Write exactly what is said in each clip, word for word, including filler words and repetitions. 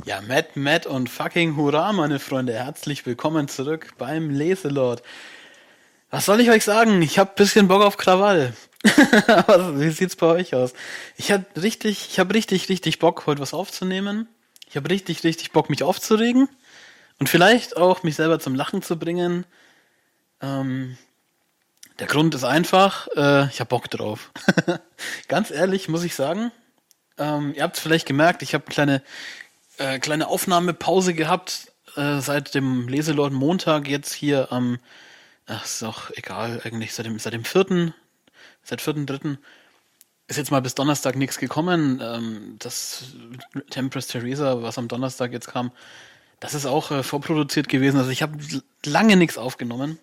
Ja, Matt, Matt und fucking Hurra, meine Freunde. Herzlich willkommen zurück beim Leselord. Was soll ich euch sagen? Ich hab bisschen Bock auf Krawall. Aber wie sieht's bei euch aus? Ich hab richtig, ich hab richtig, richtig Bock, heute was aufzunehmen. Ich hab richtig, richtig Bock, mich aufzuregen. Und vielleicht auch mich selber zum Lachen zu bringen. Ähm, der Grund ist einfach, äh, ich hab Bock drauf. Ganz ehrlich muss ich sagen, ähm, ihr habt es vielleicht gemerkt, ich habe kleine äh, kleine Aufnahmepause gehabt äh, seit dem Leselord Montag jetzt hier am, ach, ist auch egal eigentlich, seit dem, seit dem vierten, seit vierten dritten ist jetzt mal bis Donnerstag nichts gekommen. Ähm, das Tempress Theresa, was am Donnerstag jetzt kam, das ist auch äh, vorproduziert gewesen. Also ich habe lange nichts aufgenommen.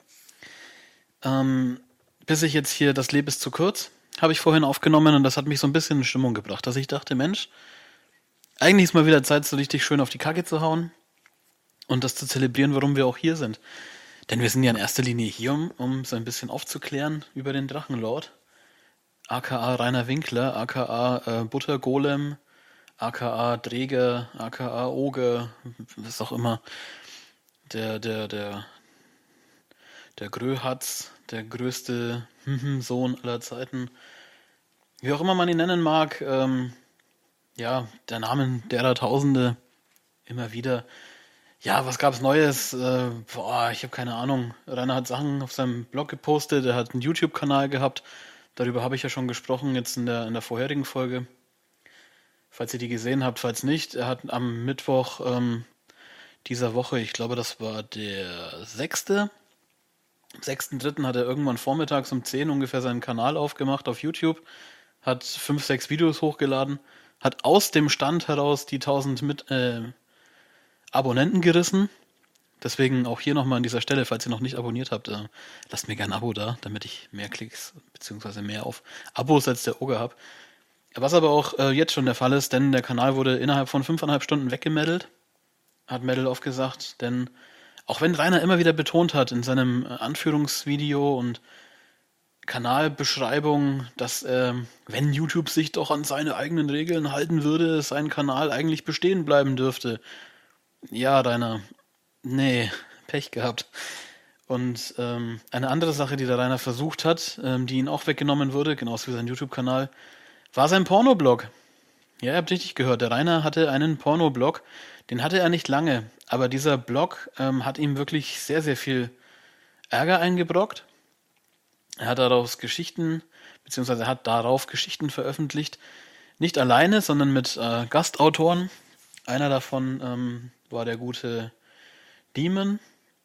Ähm, bis ich jetzt hier Das Leben ist zu kurz, habe ich vorhin aufgenommen und das hat mich so ein bisschen in Stimmung gebracht, dass ich dachte, Mensch, eigentlich ist mal wieder Zeit, so richtig schön auf die Kacke zu hauen und das zu zelebrieren, warum wir auch hier sind. Denn wir sind ja in erster Linie hier, um, um so ein bisschen aufzuklären über den Drachenlord, aka Rainer Winkler, aka äh, Buttergolem, aka Dräger, aka Oger, was auch immer, der, der, der, der Gröhatz, der größte Sohn aller Zeiten, wie auch immer man ihn nennen mag, ähm, ja, der Namen derer Tausende, immer wieder. Ja, was gab's Neues? Äh, boah, ich habe keine Ahnung. Rainer hat Sachen auf seinem Blog gepostet, er hat einen YouTube-Kanal gehabt. Darüber habe ich ja schon gesprochen, jetzt in der, in der vorherigen Folge. Falls ihr die gesehen habt, falls nicht, er hat am Mittwoch ähm, dieser Woche, ich glaube, das war der sechste. Am sechsten dritten hat er irgendwann vormittags um zehn ungefähr seinen Kanal aufgemacht auf YouTube, hat fünf, sechs Videos hochgeladen, hat aus dem Stand heraus die tausend mit, äh, Abonnenten gerissen. Deswegen auch hier nochmal an dieser Stelle, falls ihr noch nicht abonniert habt, äh, lasst mir gerne ein Abo da, damit ich mehr Klicks beziehungsweise mehr auf Abos als der Oger habe. Was aber auch äh, jetzt schon der Fall ist, denn der Kanal wurde innerhalb von fünfeinhalb Stunden weggemeldet, hat Medal gesagt, denn auch wenn Rainer immer wieder betont hat in seinem äh, Anführungsvideo und Kanalbeschreibung, dass äh, wenn YouTube sich doch an seine eigenen Regeln halten würde, sein Kanal eigentlich bestehen bleiben dürfte. Ja, Rainer, nee, Pech gehabt. Und ähm, eine andere Sache, die der Rainer versucht hat, ähm, die ihn auch weggenommen wurde, genauso wie sein YouTube-Kanal, war sein Pornoblog. Ja, ihr habt richtig gehört, der Rainer hatte einen Pornoblog, den hatte er nicht lange, aber dieser Blog ähm, hat ihm wirklich sehr, sehr viel Ärger eingebrockt. Er hat daraus Geschichten, beziehungsweise hat darauf Geschichten veröffentlicht, nicht alleine, sondern mit äh, Gastautoren. Einer davon ähm, war der gute Demon,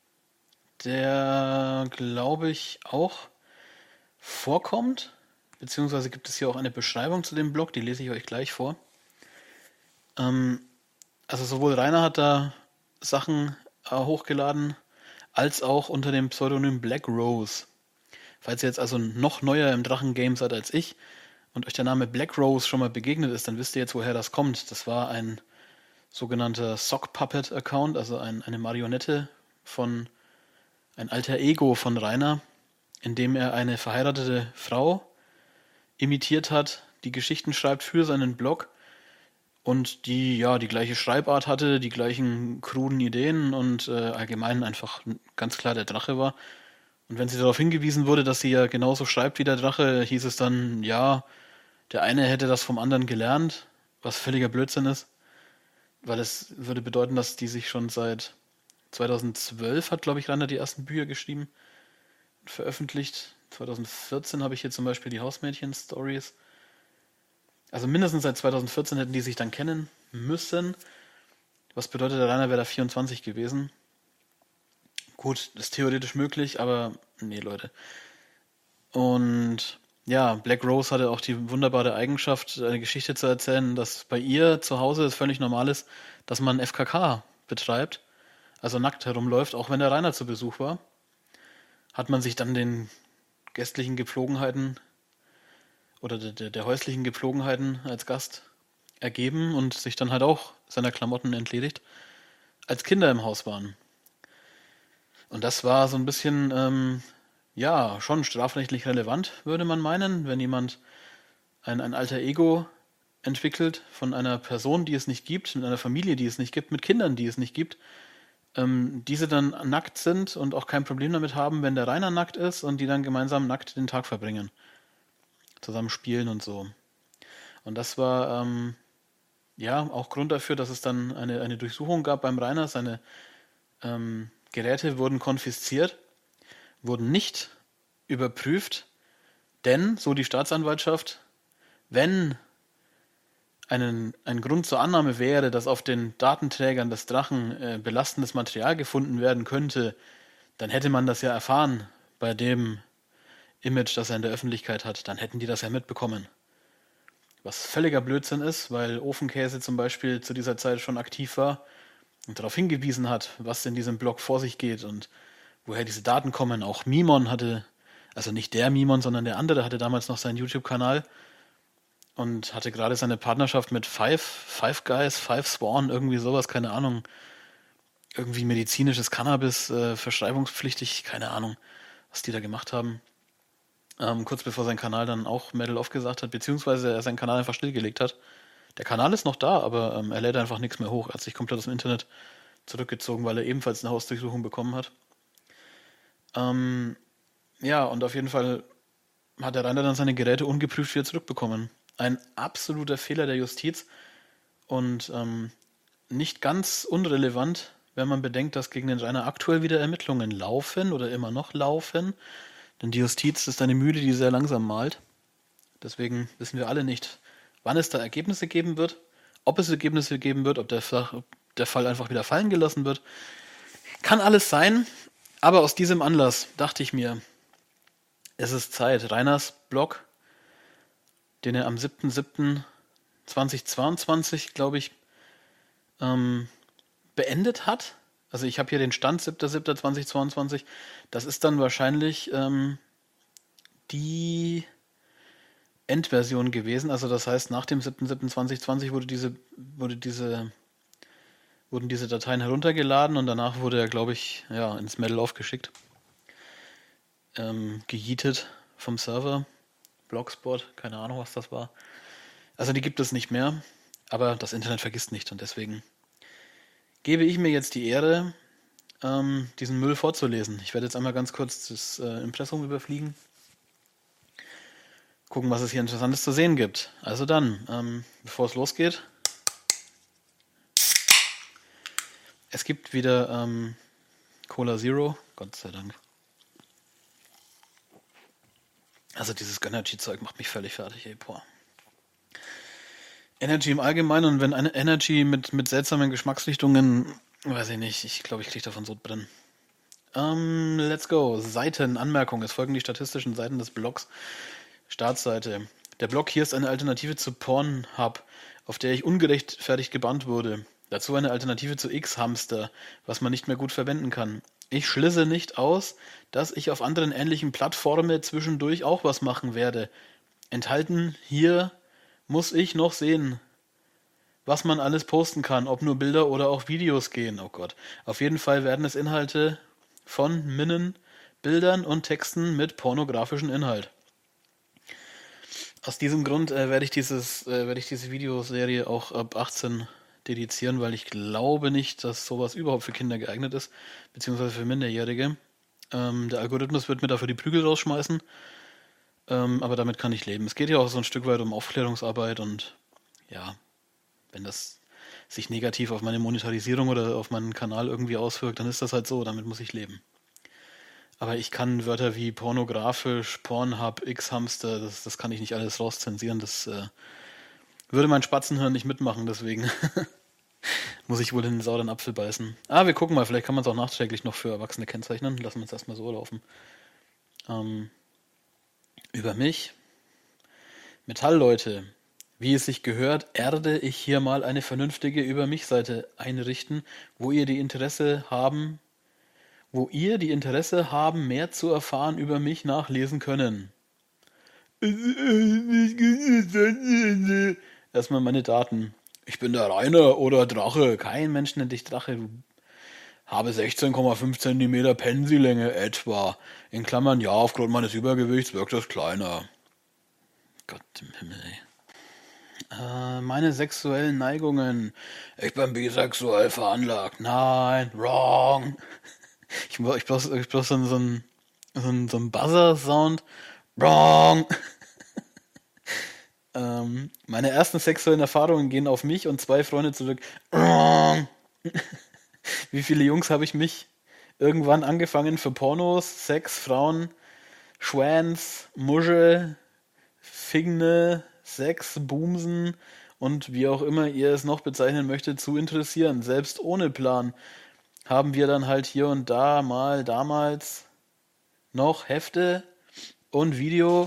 der, glaube ich, auch vorkommt, beziehungsweise gibt es hier auch eine Beschreibung zu dem Blog, die lese ich euch gleich vor. Ähm, also sowohl Rainer hat da Sachen äh, hochgeladen, als auch unter dem Pseudonym Black Rose. Falls ihr jetzt also noch neuer im Drachen-Game seid als ich und euch der Name Black Rose schon mal begegnet ist, dann wisst ihr jetzt, woher das kommt. Das war ein sogenannter Sock Puppet Account, also ein, eine Marionette von, ein alter Ego von Rainer, in dem er eine verheiratete Frau imitiert hat, die Geschichten schreibt für seinen Blog und die ja die gleiche Schreibart hatte, die gleichen kruden Ideen und äh, allgemein einfach ganz klar der Drache war. Und wenn sie darauf hingewiesen wurde, dass sie ja genauso schreibt wie der Drache, hieß es dann, ja, der eine hätte das vom anderen gelernt, was völliger Blödsinn ist. Weil es würde bedeuten, dass die sich schon seit zweitausendzwölf hat, glaube ich, Rainer die ersten Bücher geschrieben und veröffentlicht. zweitausendvierzehn habe ich hier zum Beispiel die Hausmädchen-Stories. Also mindestens seit zweitausendvierzehn hätten die sich dann kennen müssen. Was bedeutet, der Rainer wäre da vierundzwanzig gewesen. Gut, das ist theoretisch möglich, aber nee, Leute. Und ja, Black Rose hatte auch die wunderbare Eigenschaft, eine Geschichte zu erzählen, dass bei ihr zu Hause es völlig normal ist, dass man F K K betreibt, also nackt herumläuft, auch wenn der Rainer zu Besuch war. Hat man sich dann den gästlichen Gepflogenheiten oder der, der, der häuslichen Gepflogenheiten als Gast ergeben und sich dann halt auch seiner Klamotten entledigt, als Kinder im Haus waren. Und das war so ein bisschen, ähm, ja, schon strafrechtlich relevant, würde man meinen, wenn jemand ein, ein alter Ego entwickelt von einer Person, die es nicht gibt, mit einer Familie, die es nicht gibt, mit Kindern, die es nicht gibt, ähm, diese dann nackt sind und auch kein Problem damit haben, wenn der Rainer nackt ist und die dann gemeinsam nackt den Tag verbringen. Zusammen spielen und so. Und das war ähm, ja auch Grund dafür, dass es dann eine, eine Durchsuchung gab beim Rainer. Seine ähm, Geräte wurden konfisziert, wurden nicht überprüft, denn, so die Staatsanwaltschaft, wenn einen, ein Grund zur Annahme wäre, dass auf den Datenträgern des Drachen äh, belastendes Material gefunden werden könnte, dann hätte man das ja erfahren bei dem Image, das er in der Öffentlichkeit hat. Dann hätten die das ja mitbekommen. Was völliger Blödsinn ist, weil Ofenkäse zum Beispiel zu dieser Zeit schon aktiv war und darauf hingewiesen hat, was in diesem Blog vor sich geht und woher diese Daten kommen. Auch Mimon hatte, also nicht der Mimon, sondern der andere, hatte damals noch seinen YouTube-Kanal und hatte gerade seine Partnerschaft mit Five, Five Guys, Five Swan, irgendwie sowas, keine Ahnung. Irgendwie medizinisches Cannabis, äh, verschreibungspflichtig, keine Ahnung, was die da gemacht haben. Ähm, kurz bevor sein Kanal dann auch Medal of gesagt hat, beziehungsweise er seinen Kanal einfach stillgelegt hat. Der Kanal ist noch da, aber ähm, er lädt einfach nichts mehr hoch. Er hat sich komplett aus dem Internet zurückgezogen, weil er ebenfalls eine Hausdurchsuchung bekommen hat. Ähm, ja, und auf jeden Fall hat der Rainer dann seine Geräte ungeprüft wieder zurückbekommen. Ein absoluter Fehler der Justiz und ähm, nicht ganz unrelevant, wenn man bedenkt, dass gegen den Rainer aktuell wieder Ermittlungen laufen oder immer noch laufen. Denn die Justiz ist eine Mühle, die sehr langsam malt. Deswegen wissen wir alle nicht, wann es da Ergebnisse geben wird, ob es Ergebnisse geben wird, ob der, ob der Fall einfach wieder fallen gelassen wird. Kann alles sein, aber aus diesem Anlass dachte ich mir, es ist Zeit. Rainers Blog, den er am siebten siebten zweitausendzweiundzwanzig, glaube ich, ähm, beendet hat. Also ich habe hier den Stand siebter siebter zweitausendzweiundzwanzig. Das ist dann wahrscheinlich ähm, die Endversion gewesen. Also das heißt, nach dem siebten siebten zweitausendzwanzig wurde diese, wurde diese, wurden diese Dateien heruntergeladen und danach wurde er, glaube ich, ja, ins Medal aufgeschickt. Ähm, gejietet vom Server. Blogspot, keine Ahnung, was das war. Also die gibt es nicht mehr, aber das Internet vergisst nicht und deswegen gebe ich mir jetzt die Ehre, ähm, diesen Müll vorzulesen. Ich werde jetzt einmal ganz kurz das äh, Impressum überfliegen. Gucken, was es hier Interessantes zu sehen gibt. Also dann, ähm, bevor es losgeht. Es gibt wieder ähm, Cola Zero, Gott sei Dank. Also dieses Gönnergy-Zeug macht mich völlig fertig, ey, boah. Energy im Allgemeinen und wenn eine Energy mit, mit seltsamen Geschmacksrichtungen, weiß ich nicht, ich glaube, ich kriege davon Sodbrennen. Um, let's go. Seiten, Anmerkung. Es folgen die statistischen Seiten des Blogs. Startseite. Der Blog hier ist eine Alternative zu Pornhub, auf der ich ungerechtfertigt gebannt wurde. Dazu eine Alternative zu X-Hamster, was man nicht mehr gut verwenden kann. Ich schließe nicht aus, dass ich auf anderen ähnlichen Plattformen zwischendurch auch was machen werde. Enthalten hier muss ich noch sehen, was man alles posten kann, ob nur Bilder oder auch Videos gehen. Oh Gott. Auf jeden Fall werden es Inhalte von Minnen, Bildern und Texten mit pornografischem Inhalt. Aus diesem Grund äh, werde ich dieses, äh, werde ich diese Videoserie auch ab achtzehn dedizieren, weil ich glaube nicht, dass sowas überhaupt für Kinder geeignet ist, beziehungsweise für Minderjährige. Ähm, der Algorithmus wird mir dafür die Prügel rausschmeißen, ähm, aber damit kann ich leben. Es geht ja auch so ein Stück weit um Aufklärungsarbeit und ja, wenn das sich negativ auf meine Monetarisierung oder auf meinen Kanal irgendwie auswirkt, dann ist das halt so, damit muss ich leben. Aber ich kann Wörter wie pornografisch, Pornhub, X-Hamster, das, das kann ich nicht alles rauszensieren, das äh, würde mein Spatzenhirn nicht mitmachen, deswegen muss ich wohl in den sauren Apfel beißen. Ah, wir gucken mal, vielleicht kann man es auch nachträglich noch für Erwachsene kennzeichnen. Lassen wir es erstmal so laufen. Ähm, über mich. Metallleute. Wie es sich gehört, erde ich hier mal eine vernünftige Über mich-Seite einrichten, wo ihr die Interesse haben, wo ihr die Interesse haben, mehr zu erfahren über mich nachlesen können. Erstmal meine Daten. Ich bin der Rainer oder Drache. Kein Mensch nennt dich Drache. Du habe sechzehn Komma fünf Zentimeter Pensillänge etwa. In Klammern, ja, aufgrund meines Übergewichts wirkt das kleiner. Gott im Himmel, ey. Äh, meine sexuellen Neigungen. Ich bin bisexuell veranlagt. Nein, wrong. Ich, bra- ich brauch, ich brauch so, einen- so einen so einen so einen Buzzer-Sound. Wrong. Ähm, meine ersten sexuellen Erfahrungen gehen auf mich und zwei Freunde zurück. Wrong. Wie viele Jungs habe ich mich irgendwann angefangen für Pornos, Sex, Frauen, Schwänz, Muschel, Figne, Sex, Bumsen und wie auch immer ihr es noch bezeichnen möchtet, zu interessieren. Selbst ohne Plan haben wir dann halt hier und da mal damals noch Hefte und Video,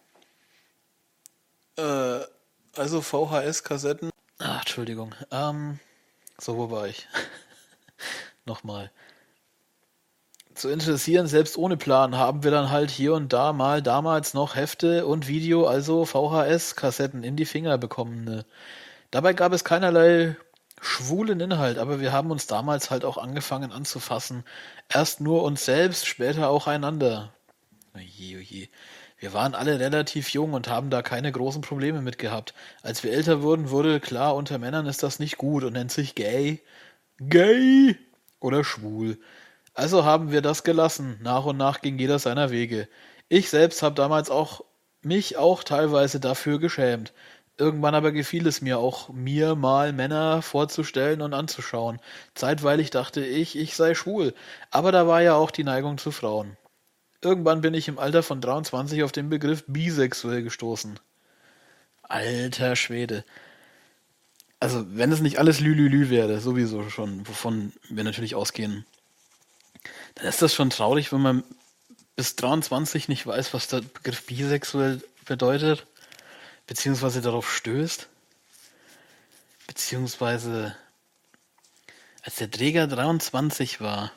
äh, also V H S-Kassetten. Ach, Entschuldigung. Ähm, so, wo war ich? Nochmal. Zu interessieren, selbst ohne Plan, haben wir dann halt hier und da mal damals noch Hefte und Video, also V H S-Kassetten in die Finger bekommen. Ne? Dabei gab es keinerlei schwulen Inhalt, aber wir haben uns damals halt auch angefangen anzufassen. Erst nur uns selbst, später auch einander. Oje, oje. Wir waren alle relativ jung und haben da keine großen Probleme mit gehabt. Als wir älter wurden, wurde klar, unter Männern ist das nicht gut und nennt sich gay. Gay oder schwul. Also haben wir das gelassen. Nach und nach ging jeder seiner Wege. Ich selbst habe damals auch mich auch teilweise dafür geschämt. Irgendwann aber gefiel es mir auch, mir mal Männer vorzustellen und anzuschauen. Zeitweilig dachte ich, ich sei schwul. Aber da war ja auch die Neigung zu Frauen. Irgendwann bin ich im Alter von dreiundzwanzig auf den Begriff bisexuell gestoßen. Alter Schwede. Also, wenn es nicht alles Lülülü wäre, sowieso schon, wovon wir natürlich ausgehen, dann ist das schon traurig, wenn man bis dreiundzwanzig nicht weiß, was der Begriff bisexuell bedeutet, beziehungsweise darauf stößt, beziehungsweise als der Träger dreiundzwanzig war,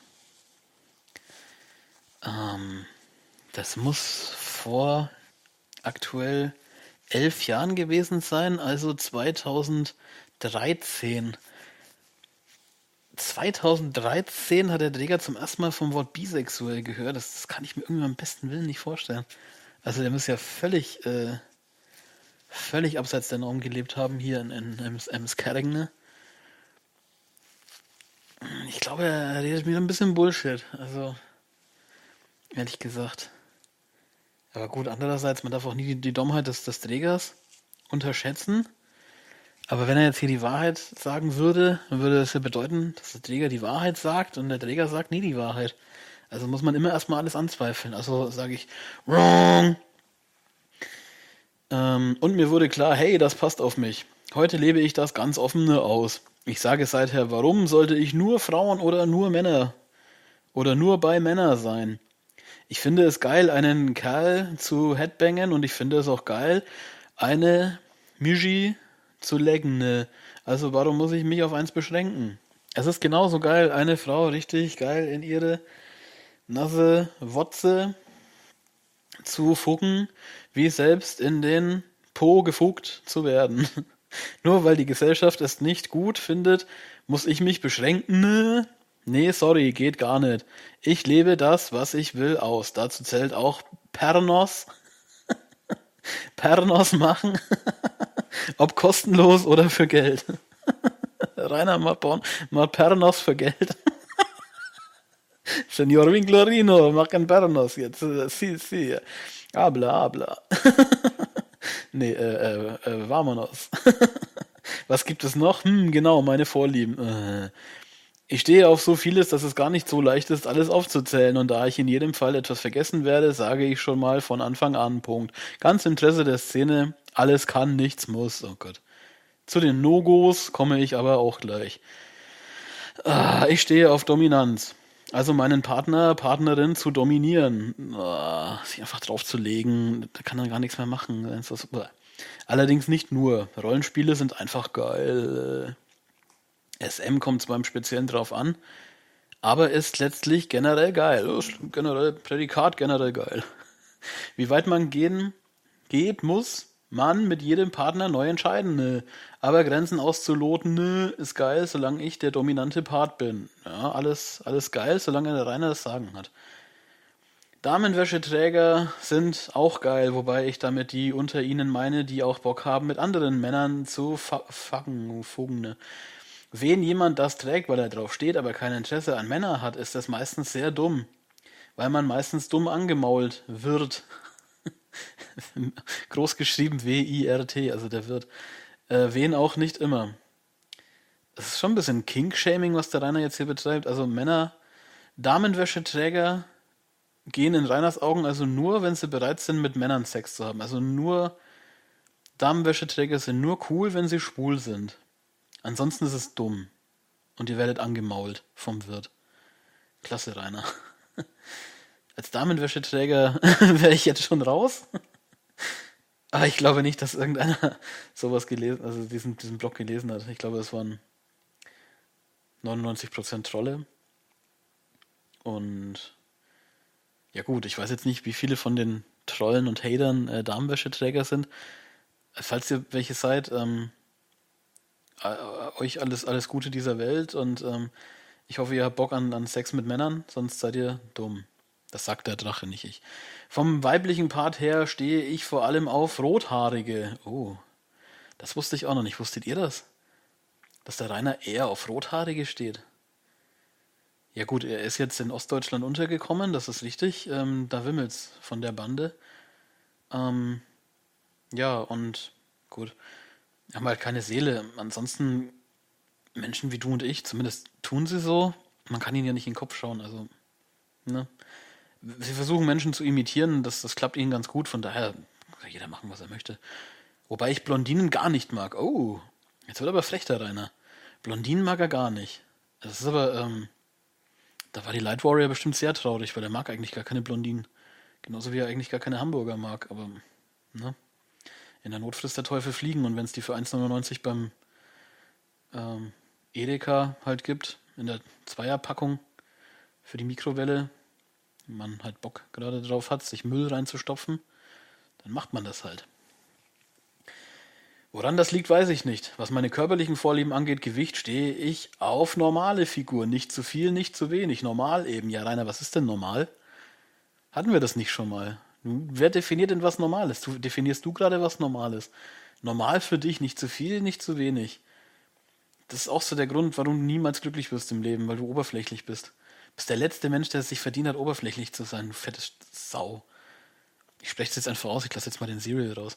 ähm, das muss vor aktuell elf Jahren gewesen sein, also zweitausenddreizehn. zweitausenddreizehn hat der Träger zum ersten Mal vom Wort bisexuell gehört. Das, das kann ich mir irgendwie am besten Willen nicht vorstellen. Also der muss ja völlig, äh, völlig abseits der Norm gelebt haben hier in, in Ems- Emskerding, ne? Ich glaube, er redet wieder ein bisschen Bullshit. Also, ehrlich gesagt. Aber gut, andererseits, man darf auch nie die, die Dummheit des, des Trägers unterschätzen. Aber wenn er jetzt hier die Wahrheit sagen würde, dann würde das ja bedeuten, dass der Träger die Wahrheit sagt und der Träger sagt nie die Wahrheit. Also muss man immer erstmal alles anzweifeln. Also sage ich, wrong. Ähm, und mir wurde klar, hey, das passt auf mich. Heute lebe ich das ganz offene aus. Ich sage seither, warum sollte ich nur Frauen oder nur Männer oder nur bei Männer sein? Ich finde es geil, einen Kerl zu headbangen und ich finde es auch geil, eine Michi zu leggen. Ne? Also warum muss ich mich auf eins beschränken? Es ist genauso geil, eine Frau richtig geil in ihre nasse Wotze zu fucken, wie selbst in den Po gefuckt zu werden. Nur weil die Gesellschaft es nicht gut findet, muss ich mich beschränken. Ne? Nee, sorry, geht gar nicht. Ich lebe das, was ich will, aus. Dazu zählt auch Pernos. Pernos machen. Ob kostenlos oder für Geld. Rainer macht macht Pernos für Geld. Senor Vinclorino, machen Pernos jetzt. Äh, Si, si. Habla, habla. Nee, äh, äh, äh, vamonos. Was gibt es noch? Hm, genau, meine Vorlieben. Äh, Ich stehe auf so vieles, dass es gar nicht so leicht ist, alles aufzuzählen. Und da ich in jedem Fall etwas vergessen werde, sage ich schon mal von Anfang an, Punkt. Ganz im Interesse der Szene, alles kann, nichts muss. Oh Gott. Zu den No-Gos komme ich aber auch gleich. Ah, ich stehe auf Dominanz. Also meinen Partner, Partnerin zu dominieren. Ah, sich einfach draufzulegen, da kann er gar nichts mehr machen. Das ist- Allerdings nicht nur. Rollenspiele sind einfach geil. S M kommt zwar im Speziellen drauf an, aber ist letztlich generell geil. Ist generell, Prädikat generell geil. Wie weit man gehen geht, muss man mit jedem Partner neu entscheiden. Ne? Aber Grenzen auszuloten, ne, ist geil, solange ich der dominante Part bin. Ja, alles, alles geil, solange der Rainer das Sagen hat. Damenwäscheträger sind auch geil, wobei ich damit die unter ihnen meine, die auch Bock haben, mit anderen Männern zu fa- fucken, fugen, ne? Wen jemand das trägt, weil er drauf steht, aber kein Interesse an Männern hat, ist das meistens sehr dumm, weil man meistens dumm angemault wird. Groß geschrieben W I R T, also der wird. Äh, wen auch nicht immer. Das ist schon ein bisschen Kink-Shaming, was der Rainer jetzt hier betreibt. Also Männer, Damenwäscheträger gehen in Rainers Augen also nur, wenn sie bereit sind, mit Männern Sex zu haben. Also nur Damenwäscheträger sind nur cool, wenn sie schwul sind. Ansonsten ist es dumm. Und ihr werdet angemault vom Wirt. Klasse, Rainer. Als Damenwäscheträger wäre ich jetzt schon raus. Aber ich glaube nicht, dass irgendeiner sowas gelesen, also diesen, diesen Blog gelesen hat. Ich glaube, es waren neunundneunzig Prozent Trolle. Und ja gut, ich weiß jetzt nicht, wie viele von den Trollen und Hatern äh, Damenwäscheträger sind. Falls ihr welche seid, ähm, äh, euch alles, alles Gute dieser Welt und ähm, ich hoffe, ihr habt Bock an, an Sex mit Männern, sonst seid ihr dumm. Das sagt der Drache, nicht ich. Vom weiblichen Part her stehe ich vor allem auf Rothaarige. Oh, das wusste ich auch noch nicht. Wusstet ihr das? Dass der Rainer eher auf Rothaarige steht? Ja gut, er ist jetzt in Ostdeutschland untergekommen, das ist richtig. Ähm, da wimmelt's von der Bande. Ähm, ja, und gut, haben halt keine Seele. Ansonsten Menschen wie du und ich, zumindest tun sie so. Man kann ihnen ja nicht in den Kopf schauen, also, ne? Sie versuchen Menschen zu imitieren, das, das klappt ihnen ganz gut, von daher kann jeder machen, was er möchte. Wobei ich Blondinen gar nicht mag. Oh, jetzt wird aber frech der Rainer. Blondinen mag er gar nicht. Das ist aber, ähm, da war die Light Warrior bestimmt sehr traurig, weil er mag eigentlich gar keine Blondinen. Genauso wie er eigentlich gar keine Hamburger mag, aber, ne? In der Not frisst der Teufel Fliegen und wenn es die für eins neunundneunzig beim ähm, Edeka halt gibt, in der Zweierpackung für die Mikrowelle, wenn man halt Bock gerade drauf hat, sich Müll reinzustopfen, dann macht man das halt. Woran das liegt, weiß ich nicht. Was meine körperlichen Vorlieben angeht, Gewicht, stehe ich auf normale Figur. Nicht zu viel, nicht zu wenig. Normal eben. Ja, Rainer, was ist denn normal? Hatten wir das nicht schon mal? Wer definiert denn was Normales? Du, definierst du gerade was Normales? Normal für dich, nicht zu viel, nicht zu wenig. Das ist auch so der Grund, warum du niemals glücklich wirst im Leben, weil du oberflächlich bist. Du bist der letzte Mensch, der es sich verdient hat, oberflächlich zu sein. Du fette Sau. Ich spreche es jetzt einfach aus, ich lasse jetzt mal den Serial raus.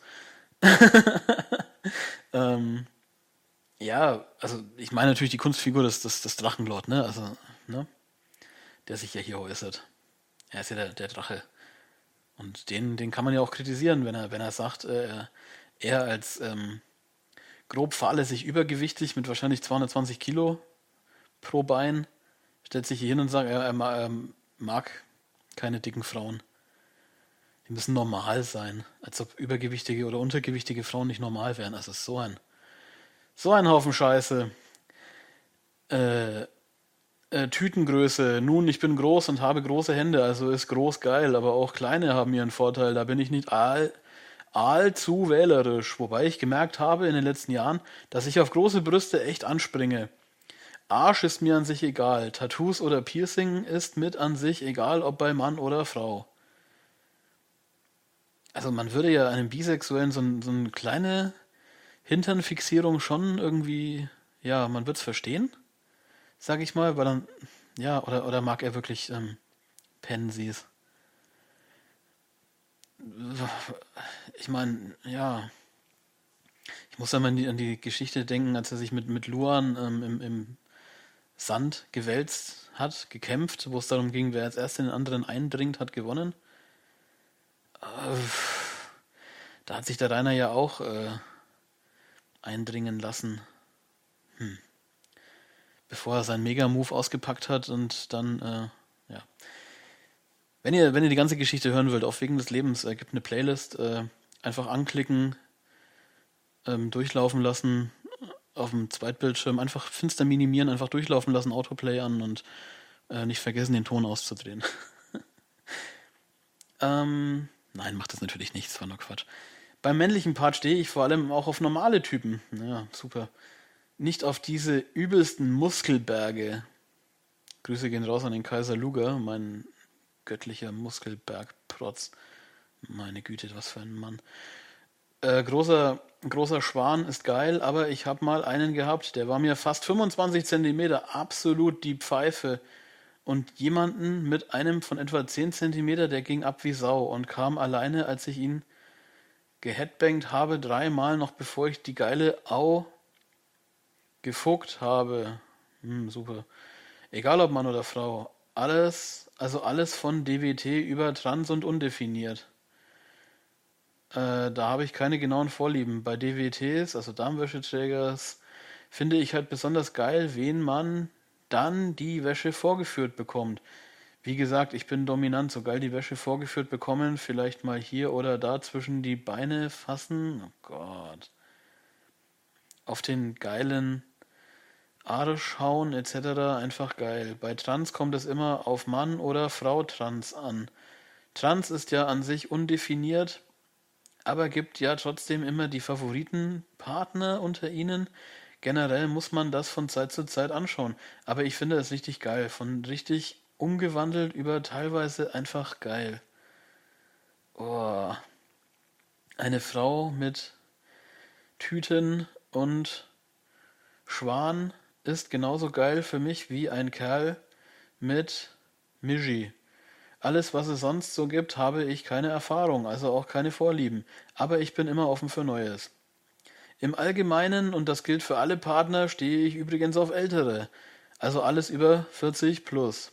ähm, ja, also ich meine natürlich die Kunstfigur des, des, des Drachenlord, ne? Also, ne? Der sich ja hier äußert. Er ist ja der, der Drache. Und den, den kann man ja auch kritisieren, wenn er, wenn er sagt, äh, er als ähm, grob fahrlässig übergewichtig mit wahrscheinlich zweihundertzwanzig Kilo pro Bein stellt sich hier hin und sagt, er, er ma- er mag keine dicken Frauen. Die müssen normal sein. Als ob übergewichtige oder untergewichtige Frauen nicht normal wären. Das ist so ein, so ein Haufen Scheiße. Äh, äh, Tütengröße. Nun, ich bin groß und habe große Hände, also ist groß geil, aber auch kleine haben ihren Vorteil. Da bin ich nicht all, allzu wählerisch. Wobei ich gemerkt habe in den letzten Jahren, dass ich auf große Brüste echt anspringe. Arsch ist mir an sich egal. Tattoos oder Piercing ist mit an sich egal, ob bei Mann oder Frau. Also man würde ja einem Bisexuellen so, ein, so eine kleine Hinternfixierung schon irgendwie, ja, man wird es verstehen, sag ich mal, weil dann, ja, oder, oder mag er wirklich ähm, Pensies? Ich meine, ja, ich muss einmal an die, an die Geschichte denken, als er sich mit, mit Luan ähm, im, im Sand gewälzt hat, gekämpft, wo es darum ging, wer als erster in den anderen eindringt, hat gewonnen. Äh, Da hat sich der Rainer ja auch äh, eindringen lassen, bevor er seinen Mega-Move ausgepackt hat und dann, äh, ja. Wenn ihr, wenn ihr die ganze Geschichte hören wollt, auf Wegen des Lebens, äh, gibt eine Playlist, äh, einfach anklicken, ähm, durchlaufen lassen, auf dem Zweitbildschirm, einfach finster minimieren, einfach durchlaufen lassen, Autoplay an und äh, nicht vergessen, den Ton auszudrehen. ähm, nein, macht das natürlich nicht, das war nur Quatsch. Beim männlichen Part stehe ich vor allem auch auf normale Typen. Ja, super. Nicht auf diese übelsten Muskelberge. Grüße gehen raus an den Kaiser Luger, meinen göttlicher Muskelbergprotz. Meine Güte, was für ein Mann. Äh, großer, großer Schwan ist geil, aber ich habe mal einen gehabt, der war mir fast fünfundzwanzig Zentimeter, absolut die Pfeife. Und jemanden mit einem von etwa zehn Zentimeter, der ging ab wie Sau und kam alleine, als ich ihn geheadbangt habe, dreimal noch bevor ich die geile Au gefuckt habe. Hm, super. Egal ob Mann oder Frau. Alles, also alles von D W T über trans und undefiniert. Äh, da habe ich keine genauen Vorlieben. Bei D W Ts, also Darmwäscheträgers, finde ich halt besonders geil, wen man dann die Wäsche vorgeführt bekommt. Wie gesagt, ich bin dominant, so geil die Wäsche vorgeführt bekommen, vielleicht mal hier oder da zwischen die Beine fassen. Oh Gott. Auf den geilen Arsch hauen et cetera. Einfach geil. Bei Trans kommt es immer auf Mann oder Frau Trans an. Trans ist ja an sich undefiniert, aber gibt ja trotzdem immer die Favoritenpartner unter ihnen. Generell muss man das von Zeit zu Zeit anschauen. Aber ich finde es richtig geil. Von richtig umgewandelt über teilweise einfach geil. Oh. Eine Frau mit Tüten und Schwan ist genauso geil für mich wie ein Kerl mit Migi. Alles, was es sonst so gibt, habe ich keine Erfahrung, also auch keine Vorlieben. Aber ich bin immer offen für Neues. Im Allgemeinen, und das gilt für alle Partner, stehe ich übrigens auf Ältere. Also alles über vierzig plus.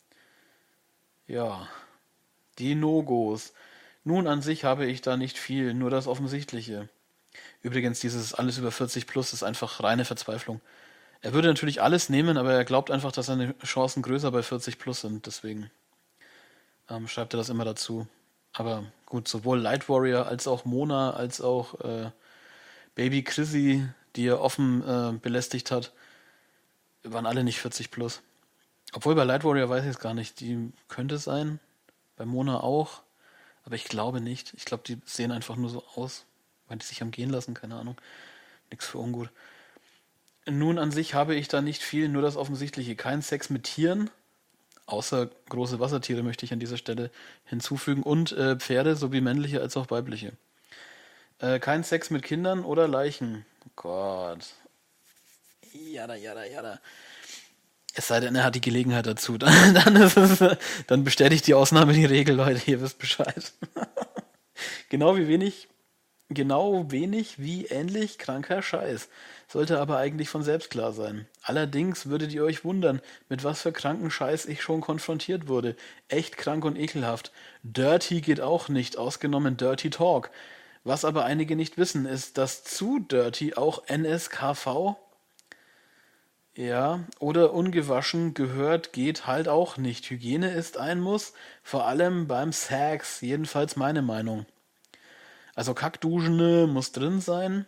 Ja, die No-Gos. Nun an sich habe ich da nicht viel, nur das Offensichtliche. Übrigens, dieses alles über vierzig plus ist einfach reine Verzweiflung. Er würde natürlich alles nehmen, aber er glaubt einfach, dass seine Chancen größer bei vierzig plus sind. Deswegen ähm, schreibt er das immer dazu. Aber gut, sowohl Light Warrior als auch Mona, als auch äh, Baby Chrissy, die er offen äh, belästigt hat, waren alle nicht vierzig plus. Obwohl bei Light Warrior weiß ich es gar nicht. Die könnte es sein. Bei Mona auch. Aber ich glaube nicht. Ich glaube, die sehen einfach nur so aus. Weil die sich haben gehen lassen, keine Ahnung. Nix für ungut. Nun an sich habe ich da nicht viel, nur das Offensichtliche. Kein Sex mit Tieren. Außer große Wassertiere möchte ich an dieser Stelle hinzufügen. Und äh, Pferde, sowie männliche als auch weibliche. Äh, kein Sex mit Kindern oder Leichen. Oh Gott. Jada, jada, jada. Es sei denn, er hat die Gelegenheit dazu. Dann, dann, ist es, dann bestätigt die Ausnahme die Regel, Leute. Ihr wisst Bescheid. Genau wie wenig, genau wenig wie ähnlich kranker Scheiß. Sollte aber eigentlich von selbst klar sein. Allerdings würdet ihr euch wundern, mit was für kranken Scheiß ich schon konfrontiert wurde. Echt krank und ekelhaft. Dirty geht auch nicht, ausgenommen Dirty Talk. Was aber einige nicht wissen, ist, dass zu Dirty auch N S K V, ja, oder ungewaschen gehört, geht halt auch nicht. Hygiene ist ein Muss, vor allem beim Sex, jedenfalls meine Meinung. Also Kackduschene muss drin sein.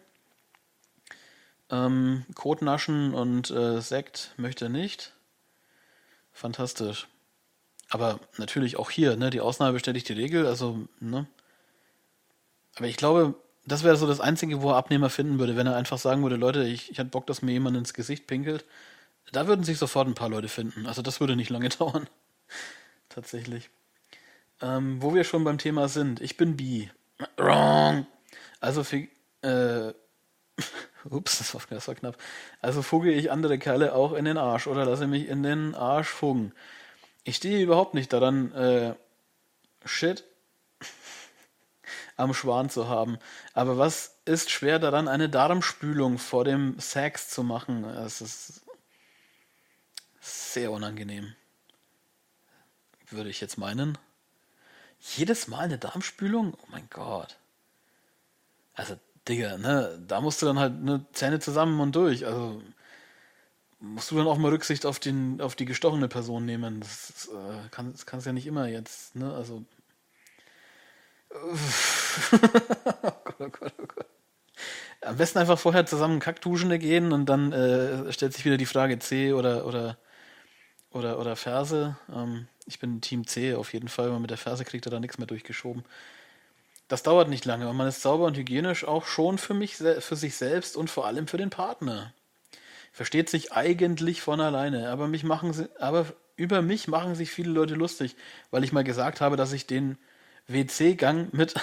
Ähm, Kotnaschen und äh, Sekt möchte er nicht. Fantastisch. Aber natürlich auch hier, ne, die Ausnahme bestätigt die Regel, also, ne. Aber ich glaube, das wäre so das Einzige, wo er Abnehmer finden würde, wenn er einfach sagen würde, Leute, ich, ich hatte Bock, dass mir jemand ins Gesicht pinkelt. Da würden sich sofort ein paar Leute finden. Also das würde nicht lange dauern. Tatsächlich. Ähm, wo wir schon beim Thema sind. Ich bin bi. Wrong. Also für, äh, ups, das war, das war knapp. Also fugge ich andere Kerle auch in den Arsch oder lasse mich in den Arsch fuggen. Ich stehe überhaupt nicht daran, äh, Shit am Schwan zu haben. Aber was ist schwer daran, eine Darmspülung vor dem Sex zu machen? Es ist sehr unangenehm. Würde ich jetzt meinen. Jedes Mal eine Darmspülung? Oh mein Gott. Also, Digga, ne, da musst du dann halt ne, Zähne zusammen und durch. Also musst du dann auch mal Rücksicht auf den, auf die gestochene Person nehmen. Das, ist, äh, kann, das kannst ja nicht immer jetzt, ne? Also. oh Gott, oh Gott, oh Gott. Am besten einfach vorher zusammen Kackduschende gehen und dann äh, stellt sich wieder die Frage C oder oder oder oder Ferse. Ähm, ich bin Team C auf jeden Fall, weil mit der Ferse kriegt er da nichts mehr durchgeschoben. Das dauert nicht lange und man ist sauber und hygienisch auch schon für mich, für sich selbst und vor allem für den Partner. Versteht sich eigentlich von alleine, aber mich machen sie, aber über mich machen sich viele Leute lustig, weil ich mal gesagt habe, dass ich den W C-Gang mit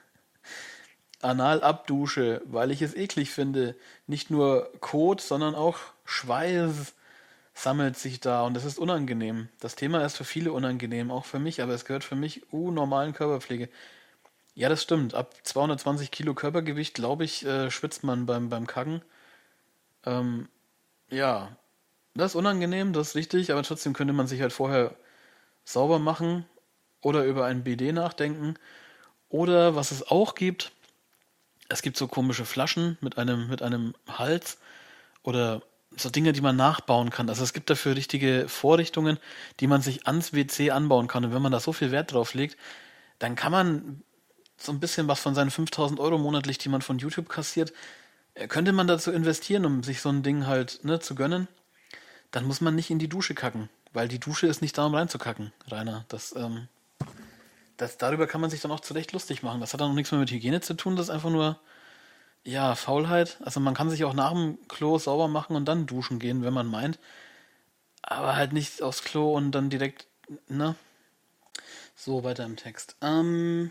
anal abdusche, weil ich es eklig finde. Nicht nur Kot, sondern auch Schweiß sammelt sich da und das ist unangenehm. Das Thema ist für viele unangenehm, auch für mich, aber es gehört für mich uh, normalen Körperpflege. Ja, das stimmt. Ab zweihundertzwanzig Kilo Körpergewicht, glaube ich, äh, schwitzt man beim, beim Kacken. Ähm, ja, das ist unangenehm, das ist richtig, aber trotzdem könnte man sich halt vorher sauber machen oder über ein B D nachdenken. Oder was es auch gibt, es gibt so komische Flaschen mit einem, mit einem Hals oder so Dinge, die man nachbauen kann. Also es gibt dafür richtige Vorrichtungen, die man sich ans W C anbauen kann. Und wenn man da so viel Wert drauf legt, dann kann man so ein bisschen was von seinen fünftausend Euro monatlich, die man von YouTube kassiert, äh, könnte man dazu investieren, um sich so ein Ding halt ne, zu gönnen. Dann muss man nicht in die Dusche kacken, weil die Dusche ist nicht da, um reinzukacken, Rainer. Das, ähm, das, darüber kann man sich dann auch zurecht lustig machen. Das hat dann auch nichts mehr mit Hygiene zu tun, das ist einfach nur, ja, Faulheit. Also man kann sich auch nach dem Klo sauber machen und dann duschen gehen, wenn man meint. Aber halt nicht aufs Klo und dann direkt, ne? So, weiter im Text. Ähm,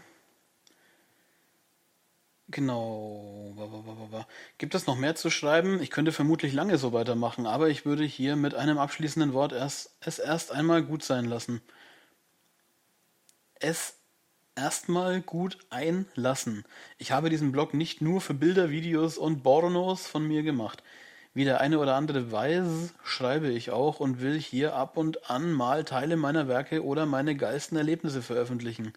genau. Wa- wa- wa- wa- wa. Gibt es noch mehr zu schreiben? Ich könnte vermutlich lange so weitermachen, aber ich würde hier mit einem abschließenden Wort erst, es erst einmal gut sein lassen. Es erstmal gut einlassen. Ich habe diesen Blog nicht nur für Bilder, Videos und Pornos von mir gemacht. Wie der eine oder andere weiß, schreibe ich auch und will hier ab und an mal Teile meiner Werke oder meine geilsten Erlebnisse veröffentlichen.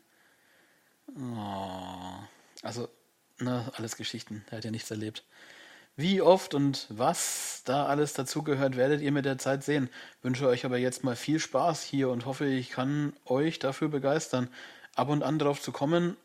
Oh. Also, na, alles Geschichten. Er hat ja nichts erlebt. Wie oft und was da alles dazugehört, werdet ihr mit der Zeit sehen. Wünsche euch aber jetzt mal viel Spaß hier und hoffe, ich kann euch dafür begeistern, ab und an drauf zu kommen,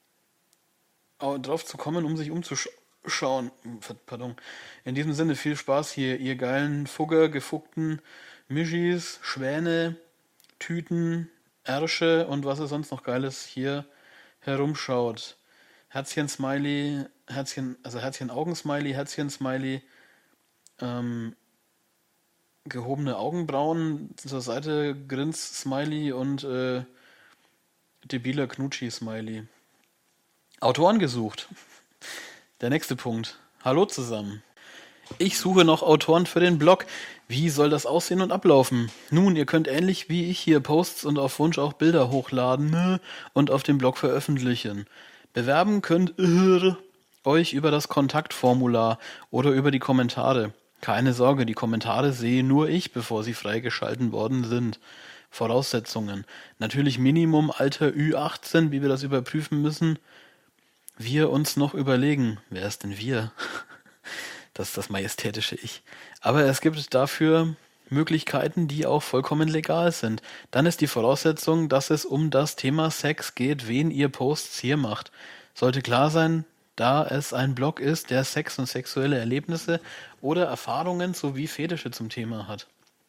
au- drauf zu kommen, um sich umzuschauen. Ver- Pardon. In diesem Sinne viel Spaß hier, ihr geilen Fugger, gefuckten Mischis, Schwäne, Tüten, Ärsche und was es sonst noch Geiles hier herumschaut. Herzchen Smiley, Herzchen, also Herzchen Augen Smiley, Herzchen Smiley, ähm, gehobene Augenbrauen, zur Seite Grins Smiley und äh, debiler Knutschi Smiley. Autoren gesucht. Der nächste Punkt. Hallo zusammen. Ich suche noch Autoren für den Blog. Wie soll das aussehen und ablaufen? Nun, ihr könnt ähnlich wie ich hier Posts und auf Wunsch auch Bilder hochladen ne, und auf dem Blog veröffentlichen. Bewerben könnt ihr euch über das Kontaktformular oder über die Kommentare. Keine Sorge, die Kommentare sehe nur ich, bevor sie freigeschalten worden sind. Voraussetzungen. Natürlich Minimum Alter Ü achtzehn, wie wir das überprüfen müssen. Wir uns noch überlegen. Wer ist denn wir? Das ist das majestätische Ich. Aber es gibt dafür Möglichkeiten, die auch vollkommen legal sind. Dann ist die Voraussetzung, dass es um das Thema Sex geht, wen ihr Posts hier macht. Sollte klar sein, da es ein Blog ist, der Sex und sexuelle Erlebnisse oder Erfahrungen sowie Fetische zum Thema hat.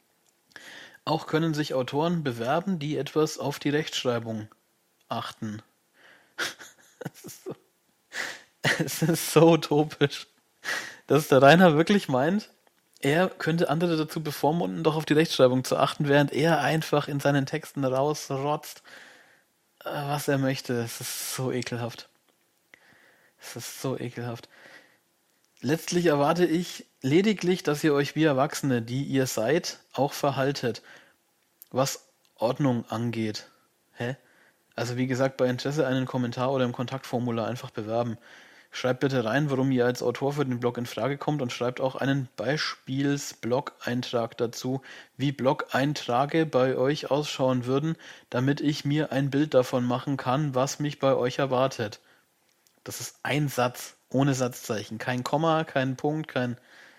Auch können sich Autoren bewerben, die etwas auf die Rechtschreibung achten. Es ist so, es ist so utopisch, dass der Rainer wirklich meint, er könnte andere dazu bevormunden, doch auf die Rechtschreibung zu achten, während er einfach in seinen Texten rausrotzt, äh, was er möchte. Es ist so ekelhaft. Es ist so ekelhaft. Letztlich erwarte ich lediglich, dass ihr euch wie Erwachsene, die ihr seid, auch verhaltet, was Ordnung angeht. Hä? Also wie gesagt, bei Interesse einen Kommentar oder im Kontaktformular einfach bewerben. Schreibt bitte rein, warum ihr als Autor für den Blog in Frage kommt und schreibt auch einen Beispiels-Blog-Eintrag dazu, wie Blog-Einträge bei euch ausschauen würden, damit ich mir ein Bild davon machen kann, was mich bei euch erwartet. Das ist ein Satz, ohne Satzzeichen. Kein Komma, kein Punkt, kein...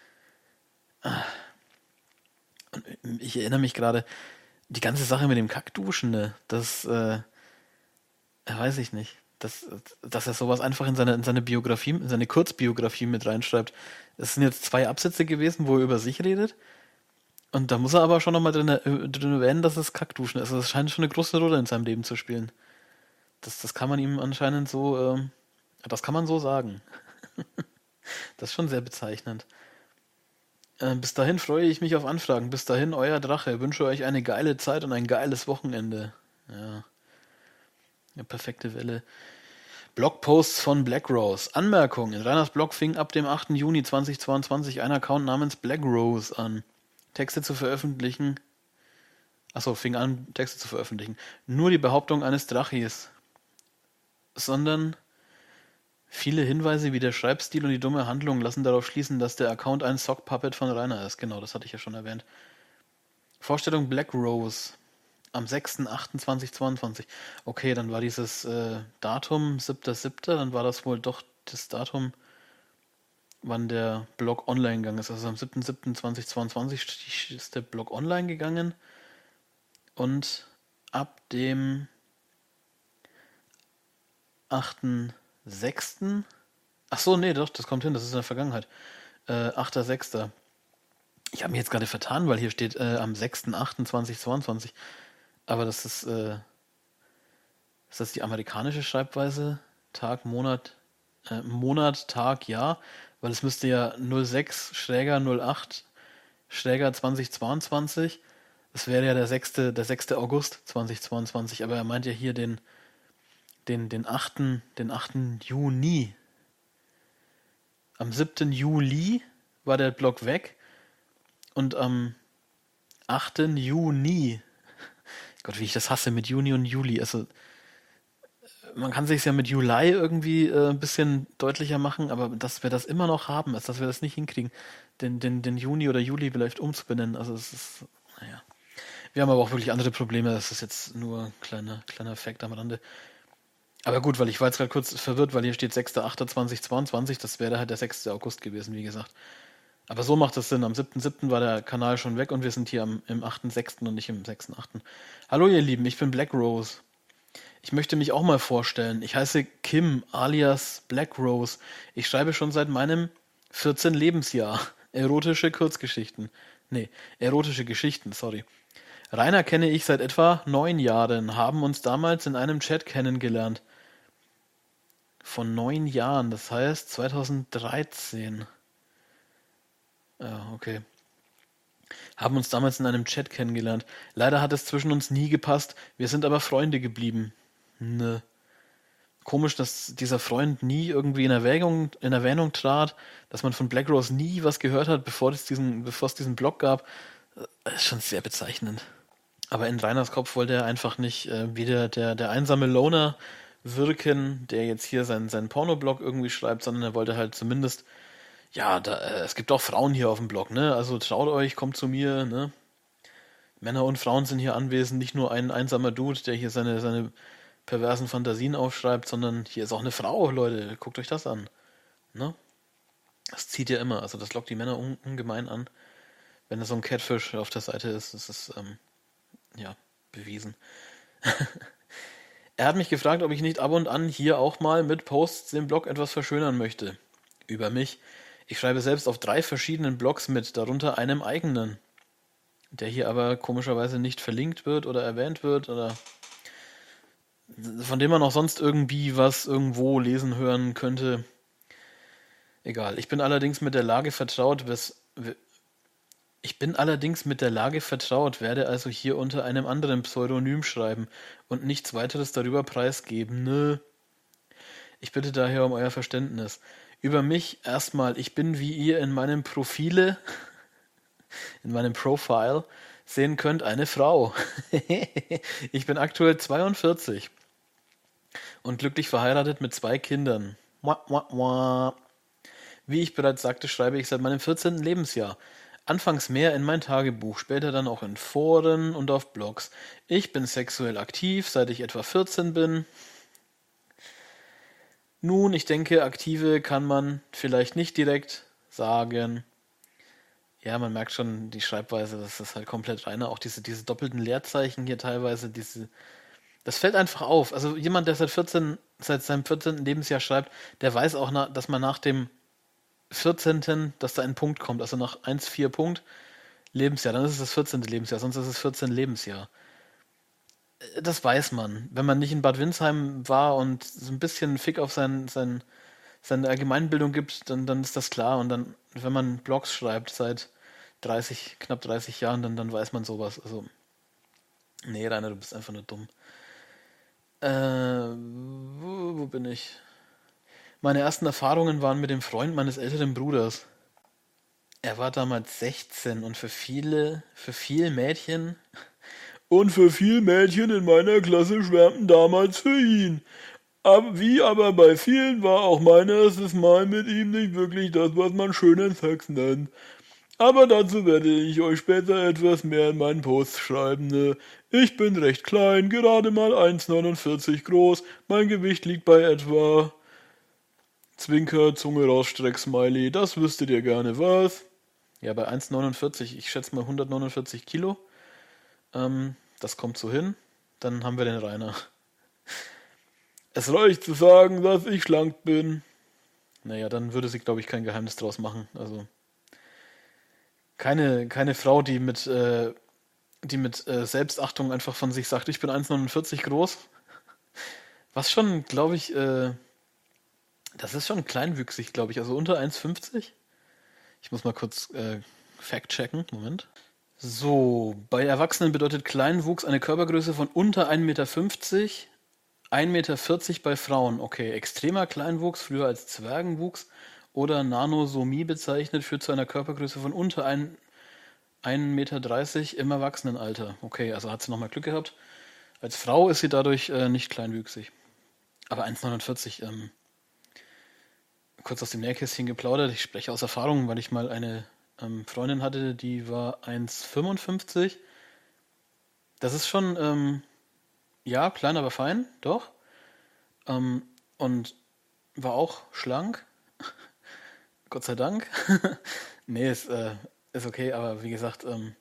Und ich erinnere mich gerade, die ganze Sache mit dem Kackduschen, ne, das, äh, weiß ich nicht. Dass, dass er sowas einfach in seine, in seine Biografie, in seine Kurzbiografie mit reinschreibt. Es sind jetzt zwei Absätze gewesen, wo er über sich redet. Und da muss er aber schon nochmal drin, äh, drin erwähnen, dass es Kackduschen ist. Also das scheint schon eine große Rolle in seinem Leben zu spielen. Das, das kann man ihm anscheinend so, ähm, das kann man so sagen. Das ist schon sehr bezeichnend. Äh, bis dahin freue ich mich auf Anfragen. Bis dahin, euer Drache. Wünsche euch eine geile Zeit und ein geiles Wochenende. Ja, eine perfekte Welle. Blogposts von Black Rose. Anmerkung: In Reiners Blog fing ab dem achten Juni zweitausendzweiundzwanzig ein Account namens Black Rose an, Texte zu veröffentlichen. Achso, fing an, Texte zu veröffentlichen. Nur die Behauptung eines Drachis. Sondern viele Hinweise wie der Schreibstil und die dumme Handlung lassen darauf schließen, dass der Account ein Sockpuppet von Rainer ist. Genau, das hatte ich ja schon erwähnt. Vorstellung Black Rose. Am sechster achter zweitausendzweiundzwanzig. Okay, dann war dieses äh, Datum siebter siebter Dann war das wohl doch das Datum, wann der Blog online gegangen ist. Also am siebter siebter zweitausendzweiundzwanzig ist der Blog online gegangen. Und ab dem achter sechster Ach so, nee, doch, das kommt hin, das ist in der Vergangenheit. Äh, achter sechster Ich habe mich jetzt gerade vertan, weil hier steht äh, am sechster achter zweitausendzweiundzwanzig. Aber das ist, äh, ist das die amerikanische Schreibweise? Tag, Monat, äh, Monat, Tag, Jahr? Weil es müsste ja null sechs Schräger null acht Schräger zweitausendzweiundzwanzig. Das wäre ja der sechste der sechster August zweitausendzweiundzwanzig. Aber er meint ja hier den, den, den achten den achten Juni. Am siebter Juli war der Blog weg und am achter Juni, Gott, wie ich das hasse mit Juni und Juli, also man kann sich ja mit Juli irgendwie äh, ein bisschen deutlicher machen, aber dass wir das immer noch haben, ist, dass wir das nicht hinkriegen, den, den, den Juni oder Juli vielleicht umzubenennen, also es ist, naja. Wir haben aber auch wirklich andere Probleme, das ist jetzt nur ein kleiner, kleiner Fact am Rande. Aber gut, weil ich war jetzt gerade kurz verwirrt, weil hier steht sechster achter zweitausendzweiundzwanzig, das wäre halt der sechster August gewesen, wie gesagt. Aber so macht das Sinn, am siebter siebter war der Kanal schon weg und wir sind hier am, im achter sechster und nicht im sechster achter Hallo ihr Lieben, ich bin Black Rose. Ich möchte mich auch mal vorstellen. Ich heiße Kim alias Black Rose. Ich schreibe schon seit meinem vierzehnten Lebensjahr erotische Kurzgeschichten. Nee, erotische Geschichten, sorry. Rainer kenne ich seit etwa neun Jahren, haben uns damals in einem Chat kennengelernt. Von neun Jahren, das heißt zweitausenddreizehn. Ja, okay. Haben uns damals in einem Chat kennengelernt. Leider hat es zwischen uns nie gepasst, wir sind aber Freunde geblieben. Ne. Komisch, dass dieser Freund nie irgendwie in Erwägung, in Erwähnung trat, dass man von Black Rose nie was gehört hat, bevor es diesen, bevor es diesen Blog gab. Das ist schon sehr bezeichnend. Aber in Reiners Kopf wollte er einfach nicht äh, wieder der, der einsame Loner wirken, der jetzt hier seinen, seinen Pornoblog irgendwie schreibt, sondern er wollte halt zumindest, ja, da, äh, es gibt auch Frauen hier auf dem Blog, ne? Also traut euch, kommt zu mir, ne? Männer und Frauen sind hier anwesend, nicht nur ein einsamer Dude, der hier seine, seine perversen Fantasien aufschreibt, sondern hier ist auch eine Frau, Leute, guckt euch das an, ne? Das zieht ja immer, also das lockt die Männer un ungemein an, wenn da so ein Catfish auf der Seite ist, das ist, ähm, ja, bewiesen. Er hat mich gefragt, ob ich nicht ab und an hier auch mal mit Posts den Blog etwas verschönern möchte. Über mich. Ich schreibe selbst auf drei verschiedenen Blogs mit, darunter einem eigenen, der hier aber komischerweise nicht verlinkt wird oder erwähnt wird oder von dem man auch sonst irgendwie was irgendwo lesen hören könnte. Egal. Ich bin allerdings mit der Lage vertraut, wes Ich bin allerdings mit der Lage vertraut, werde also hier unter einem anderen Pseudonym schreiben und nichts weiteres darüber preisgeben. Nö. Ich bitte daher um euer Verständnis. Über mich erstmal, ich bin, wie ihr in meinem Profile, in meinem Profile sehen könnt, eine Frau. Ich bin aktuell zweiundvierzig und glücklich verheiratet mit zwei Kindern. Wie ich bereits sagte, schreibe ich seit meinem vierzehnten Lebensjahr. Anfangs mehr in mein Tagebuch, später dann auch in Foren und auf Blogs. Ich bin sexuell aktiv, seit ich etwa vierzehn bin. Nun, ich denke, aktive kann man vielleicht nicht direkt sagen. Ja, man merkt schon die Schreibweise, das ist halt komplett reiner. Auch diese, diese doppelten Leerzeichen hier teilweise, diese, das fällt einfach auf. Also jemand, der seit vierzehn, seit seinem vierzehnten Lebensjahr schreibt, der weiß auch, na, dass man nach dem vierzehnten dass da ein Punkt kommt, also nach eins vier Punkt Lebensjahr, dann ist es das vierzehnte Lebensjahr, sonst ist es vierzehn Lebensjahr. Das weiß man. Wenn man nicht in Bad Windsheim war und so ein bisschen Fick auf sein, sein, seine Allgemeinbildung gibt, dann, dann ist das klar. Und dann, wenn man Blogs schreibt seit dreißig, knapp dreißig Jahren, dann, dann weiß man sowas. Also, nee, Rainer, du bist einfach nur dumm. Äh, wo, wo bin ich? Meine ersten Erfahrungen waren mit dem Freund meines älteren Bruders. Er war damals sechzehn und für viele, für viele Mädchen und für viele Mädchen in meiner Klasse schwärmten damals für ihn. Aber wie aber bei vielen war auch mein erstes Mal mit ihm nicht wirklich das, was man schönen Sex nennt. Aber dazu werde ich euch später etwas mehr in meinen Posts schreiben. Ne? Ich bin recht klein, gerade mal eins Komma neunundvierzig groß. Mein Gewicht liegt bei etwa... Zwinker, Zunge rausstreck, Smiley. Das wüsstet ihr gerne, was? Ja, bei eins Komma neunundvierzig, ich schätze mal hundertneunundvierzig Kilo. Ähm, das kommt so hin. Dann haben wir den Rainer. Es reicht zu sagen, dass ich schlank bin. Naja, dann würde sie, glaube ich, kein Geheimnis draus machen. Also keine, keine Frau, die mit, äh, die mit äh, Selbstachtung einfach von sich sagt, ich bin eins Komma neunundvierzig groß. Was schon, glaube ich, äh, das ist schon kleinwüchsig, glaube ich. Also unter eins Komma fünfzig. Ich muss mal kurz äh, fact-checken. Moment. So, bei Erwachsenen bedeutet Kleinwuchs eine Körpergröße von unter ein Meter fünfzig, ein Meter vierzig bei Frauen. Okay, extremer Kleinwuchs, früher als Zwergenwuchs oder Nanosomie bezeichnet, führt zu einer Körpergröße von unter ein Meter dreißig im Erwachsenenalter. Okay, also hat sie nochmal Glück gehabt. Als Frau ist sie dadurch äh, nicht kleinwüchsig. Aber eins Komma neunundvierzig, ähm, kurz aus dem Nähkästchen geplaudert, ich spreche aus Erfahrung, weil ich mal eine ähm, Freundin hatte, die war eins Komma fünfundfünfzig. Das ist schon, ähm, ja, klein, aber fein, doch. Ähm, und war auch schlank. Gott sei Dank. Nee, ist, äh, ist okay, aber wie gesagt, ähm,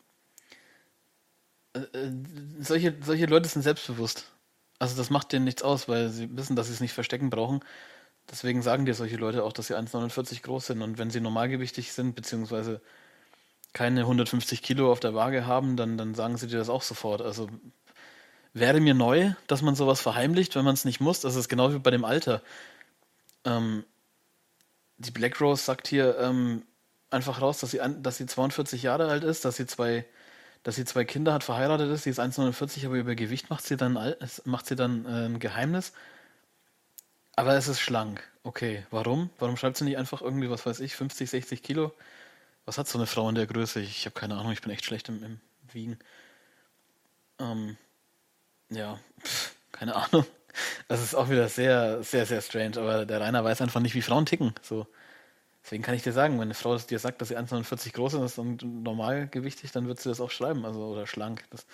äh, äh, solche, solche Leute sind selbstbewusst. Also das macht denen nichts aus, weil sie wissen, dass sie es nicht verstecken brauchen. Deswegen sagen dir solche Leute auch, dass sie eins Komma neunundvierzig groß sind. Und wenn sie normalgewichtig sind, beziehungsweise keine hundertfünfzig Kilo auf der Waage haben, dann, dann sagen sie dir das auch sofort. Also wäre mir neu, dass man sowas verheimlicht, wenn man es nicht muss. Das ist genau wie bei dem Alter. Ähm, die Black Rose sagt hier ähm, einfach raus, dass sie, an, dass sie zweiundvierzig Jahre alt ist, dass sie zwei, dass sie zwei Kinder hat, verheiratet ist. Sie ist eins Komma neunundvierzig, aber über Gewicht macht sie dann, al- macht sie dann äh, ein Geheimnis. Aber es ist schlank. Okay, warum? Warum schreibt sie nicht einfach irgendwie, was weiß ich, fünfzig, sechzig Kilo? Was hat so eine Frau in der Größe? Ich habe keine Ahnung, ich bin echt schlecht im, im Wiegen. Ähm, ja, pff, keine Ahnung. Das ist auch wieder sehr, sehr, sehr strange, aber der Rainer weiß einfach nicht, wie Frauen ticken. So. Deswegen kann ich dir sagen, wenn eine Frau das dir sagt, dass sie eins Komma neunundvierzig groß ist und normalgewichtig, dann wird sie das auch schreiben, also oder schlank. Das,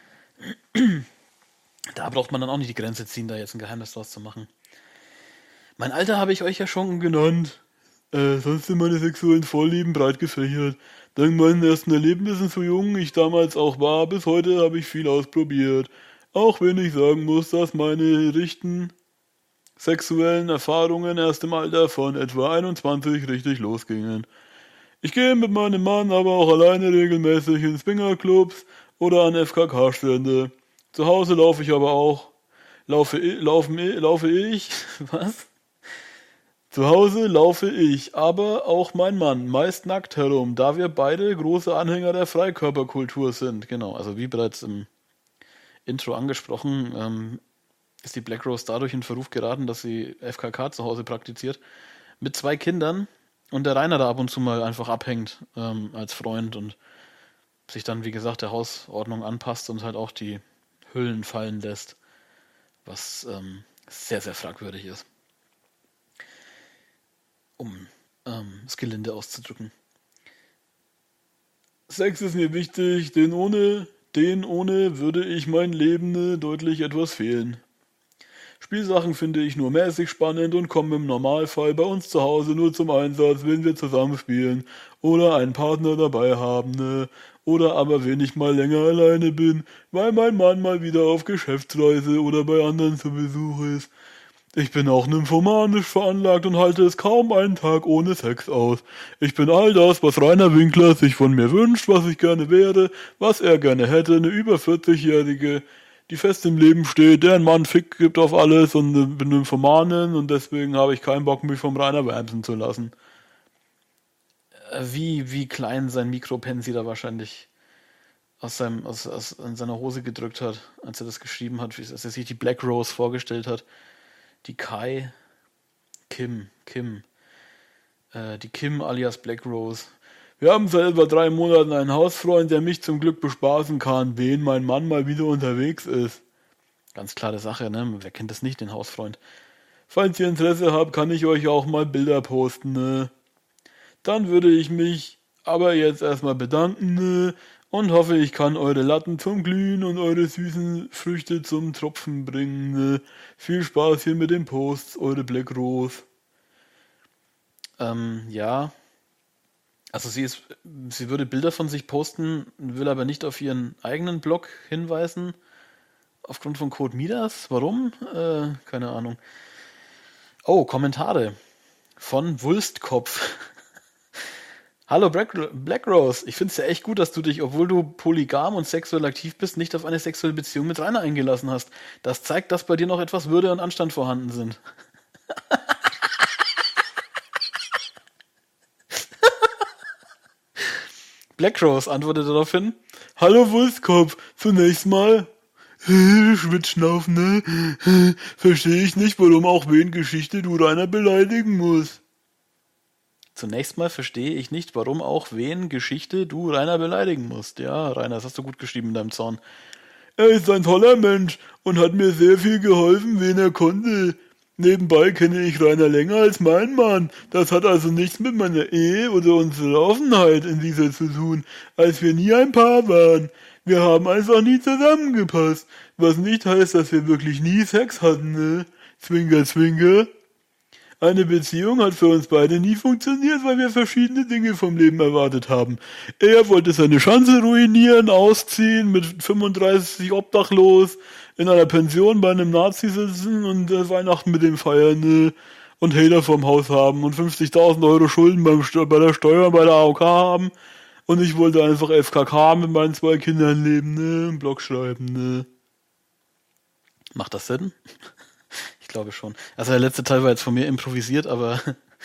da braucht man dann auch nicht die Grenze ziehen, da jetzt ein Geheimnis draus zu machen. Mein Alter habe ich euch ja schon genannt. Äh, sonst sind meine sexuellen Vorlieben breit gefächert. Dank meinen ersten Erlebnissen so jung ich damals auch war, bis heute habe ich viel ausprobiert. Auch wenn ich sagen muss, dass meine richten sexuellen Erfahrungen erst im Alter von etwa einundzwanzig richtig losgingen. Ich gehe mit meinem Mann aber auch alleine regelmäßig in Swingerclubs oder an F K K-Stände. Zu Hause laufe ich aber auch. Laufe, i- laufen, i- laufe ich. Was? Zu Hause laufe ich, aber auch mein Mann, meist nackt herum, da wir beide große Anhänger der Freikörperkultur sind. Genau, also wie bereits im Intro angesprochen, ähm, ist die Black Rose dadurch in Verruf geraten, dass sie F K K zu Hause praktiziert. Mit zwei Kindern und der Rainer da ab und zu mal einfach abhängt ähm, als Freund und sich dann, wie gesagt, der Hausordnung anpasst und halt auch die Hüllen fallen lässt, was ähm, sehr, sehr fragwürdig ist, um ähm, es gelinde auszudrücken. Sex ist mir wichtig, denn ohne, den ohne würde ich mein Leben deutlich etwas fehlen. Spielsachen finde ich nur mäßig spannend und kommen im Normalfall bei uns zu Hause nur zum Einsatz, wenn wir zusammen spielen oder einen Partner dabei haben, ne? Oder aber wenn ich mal länger alleine bin, weil mein Mann mal wieder auf Geschäftsreise oder bei anderen zu Besuch ist. Ich bin auch nymphomanisch veranlagt und halte es kaum einen Tag ohne Sex aus. Ich bin all das, was Rainer Winkler sich von mir wünscht, was ich gerne wäre, was er gerne hätte, eine über vierzig-Jährige, die fest im Leben steht, der einen Mann Fick gibt auf alles und eine bin Nymphomanin und deswegen habe ich keinen Bock, mich vom Rainer wamsen zu lassen. wie, wie klein sein Mikropen sie da wahrscheinlich aus seinem, aus, aus in seiner Hose gedrückt hat, als er das geschrieben hat, wie- als er sich die Black Rose vorgestellt hat. Die Kai, Kim, Kim, äh, die Kim alias Black Rose. Wir haben seit etwa drei Monaten einen Hausfreund, der mich zum Glück bespaßen kann, wen mein Mann mal wieder unterwegs ist. Ganz klare Sache, ne? Wer kennt das nicht, den Hausfreund? Falls ihr Interesse habt, kann ich euch auch mal Bilder posten, ne? Dann würde ich mich aber jetzt erstmal bedanken, ne? Und hoffe, ich kann eure Latten zum Glühen und eure süßen Früchte zum Tropfen bringen, ne? Viel Spaß hier mit den Posts, eure Black Rose. Ähm, ja. Also sie ist, sie würde Bilder von sich posten, will aber nicht auf ihren eigenen Blog hinweisen, aufgrund von Code Midas. Warum? Äh, keine Ahnung. Oh, Kommentare von Wulstkopf. Hallo Black, Black Rose, ich finde es ja echt gut, dass du dich, obwohl du polygam und sexuell aktiv bist, nicht auf eine sexuelle Beziehung mit Rainer eingelassen hast. Das zeigt, dass bei dir noch etwas Würde und Anstand vorhanden sind. Black Rose antwortete daraufhin: Hallo Wulstkopf, zunächst mal Schwitzschnaufen, ne? Verstehe ich nicht, warum auch wen Geschichte du Rainer beleidigen musst. Zunächst mal verstehe ich nicht, warum auch wen Geschichte du Rainer beleidigen musst. Ja, Rainer, das hast du gut geschrieben in deinem Zorn. Er ist ein toller Mensch und hat mir sehr viel geholfen, wen er konnte. Nebenbei kenne ich Rainer länger als mein Mann. Das hat also nichts mit meiner Ehe oder unserer Offenheit in dieser zu tun, als wir nie ein Paar waren. Wir haben einfach nie zusammengepasst, was nicht heißt, dass wir wirklich nie Sex hatten, ne? Zwinker, zwinker. Eine Beziehung hat für uns beide nie funktioniert, weil wir verschiedene Dinge vom Leben erwartet haben. Er wollte seine Chance ruinieren, ausziehen, mit fünfunddreißig obdachlos, in einer Pension bei einem Nazi sitzen und äh, Weihnachten mit dem feiern, ne? Und Hater vorm Haus haben und fünfzigtausend Euro Schulden beim Steu- bei der Steuer, bei der A O K haben. Und ich wollte einfach F K K mit meinen zwei Kindern leben, ne? Einen Blog schreiben, ne? Macht das Sinn? Ich glaube schon. Also der letzte Teil war jetzt von mir improvisiert, aber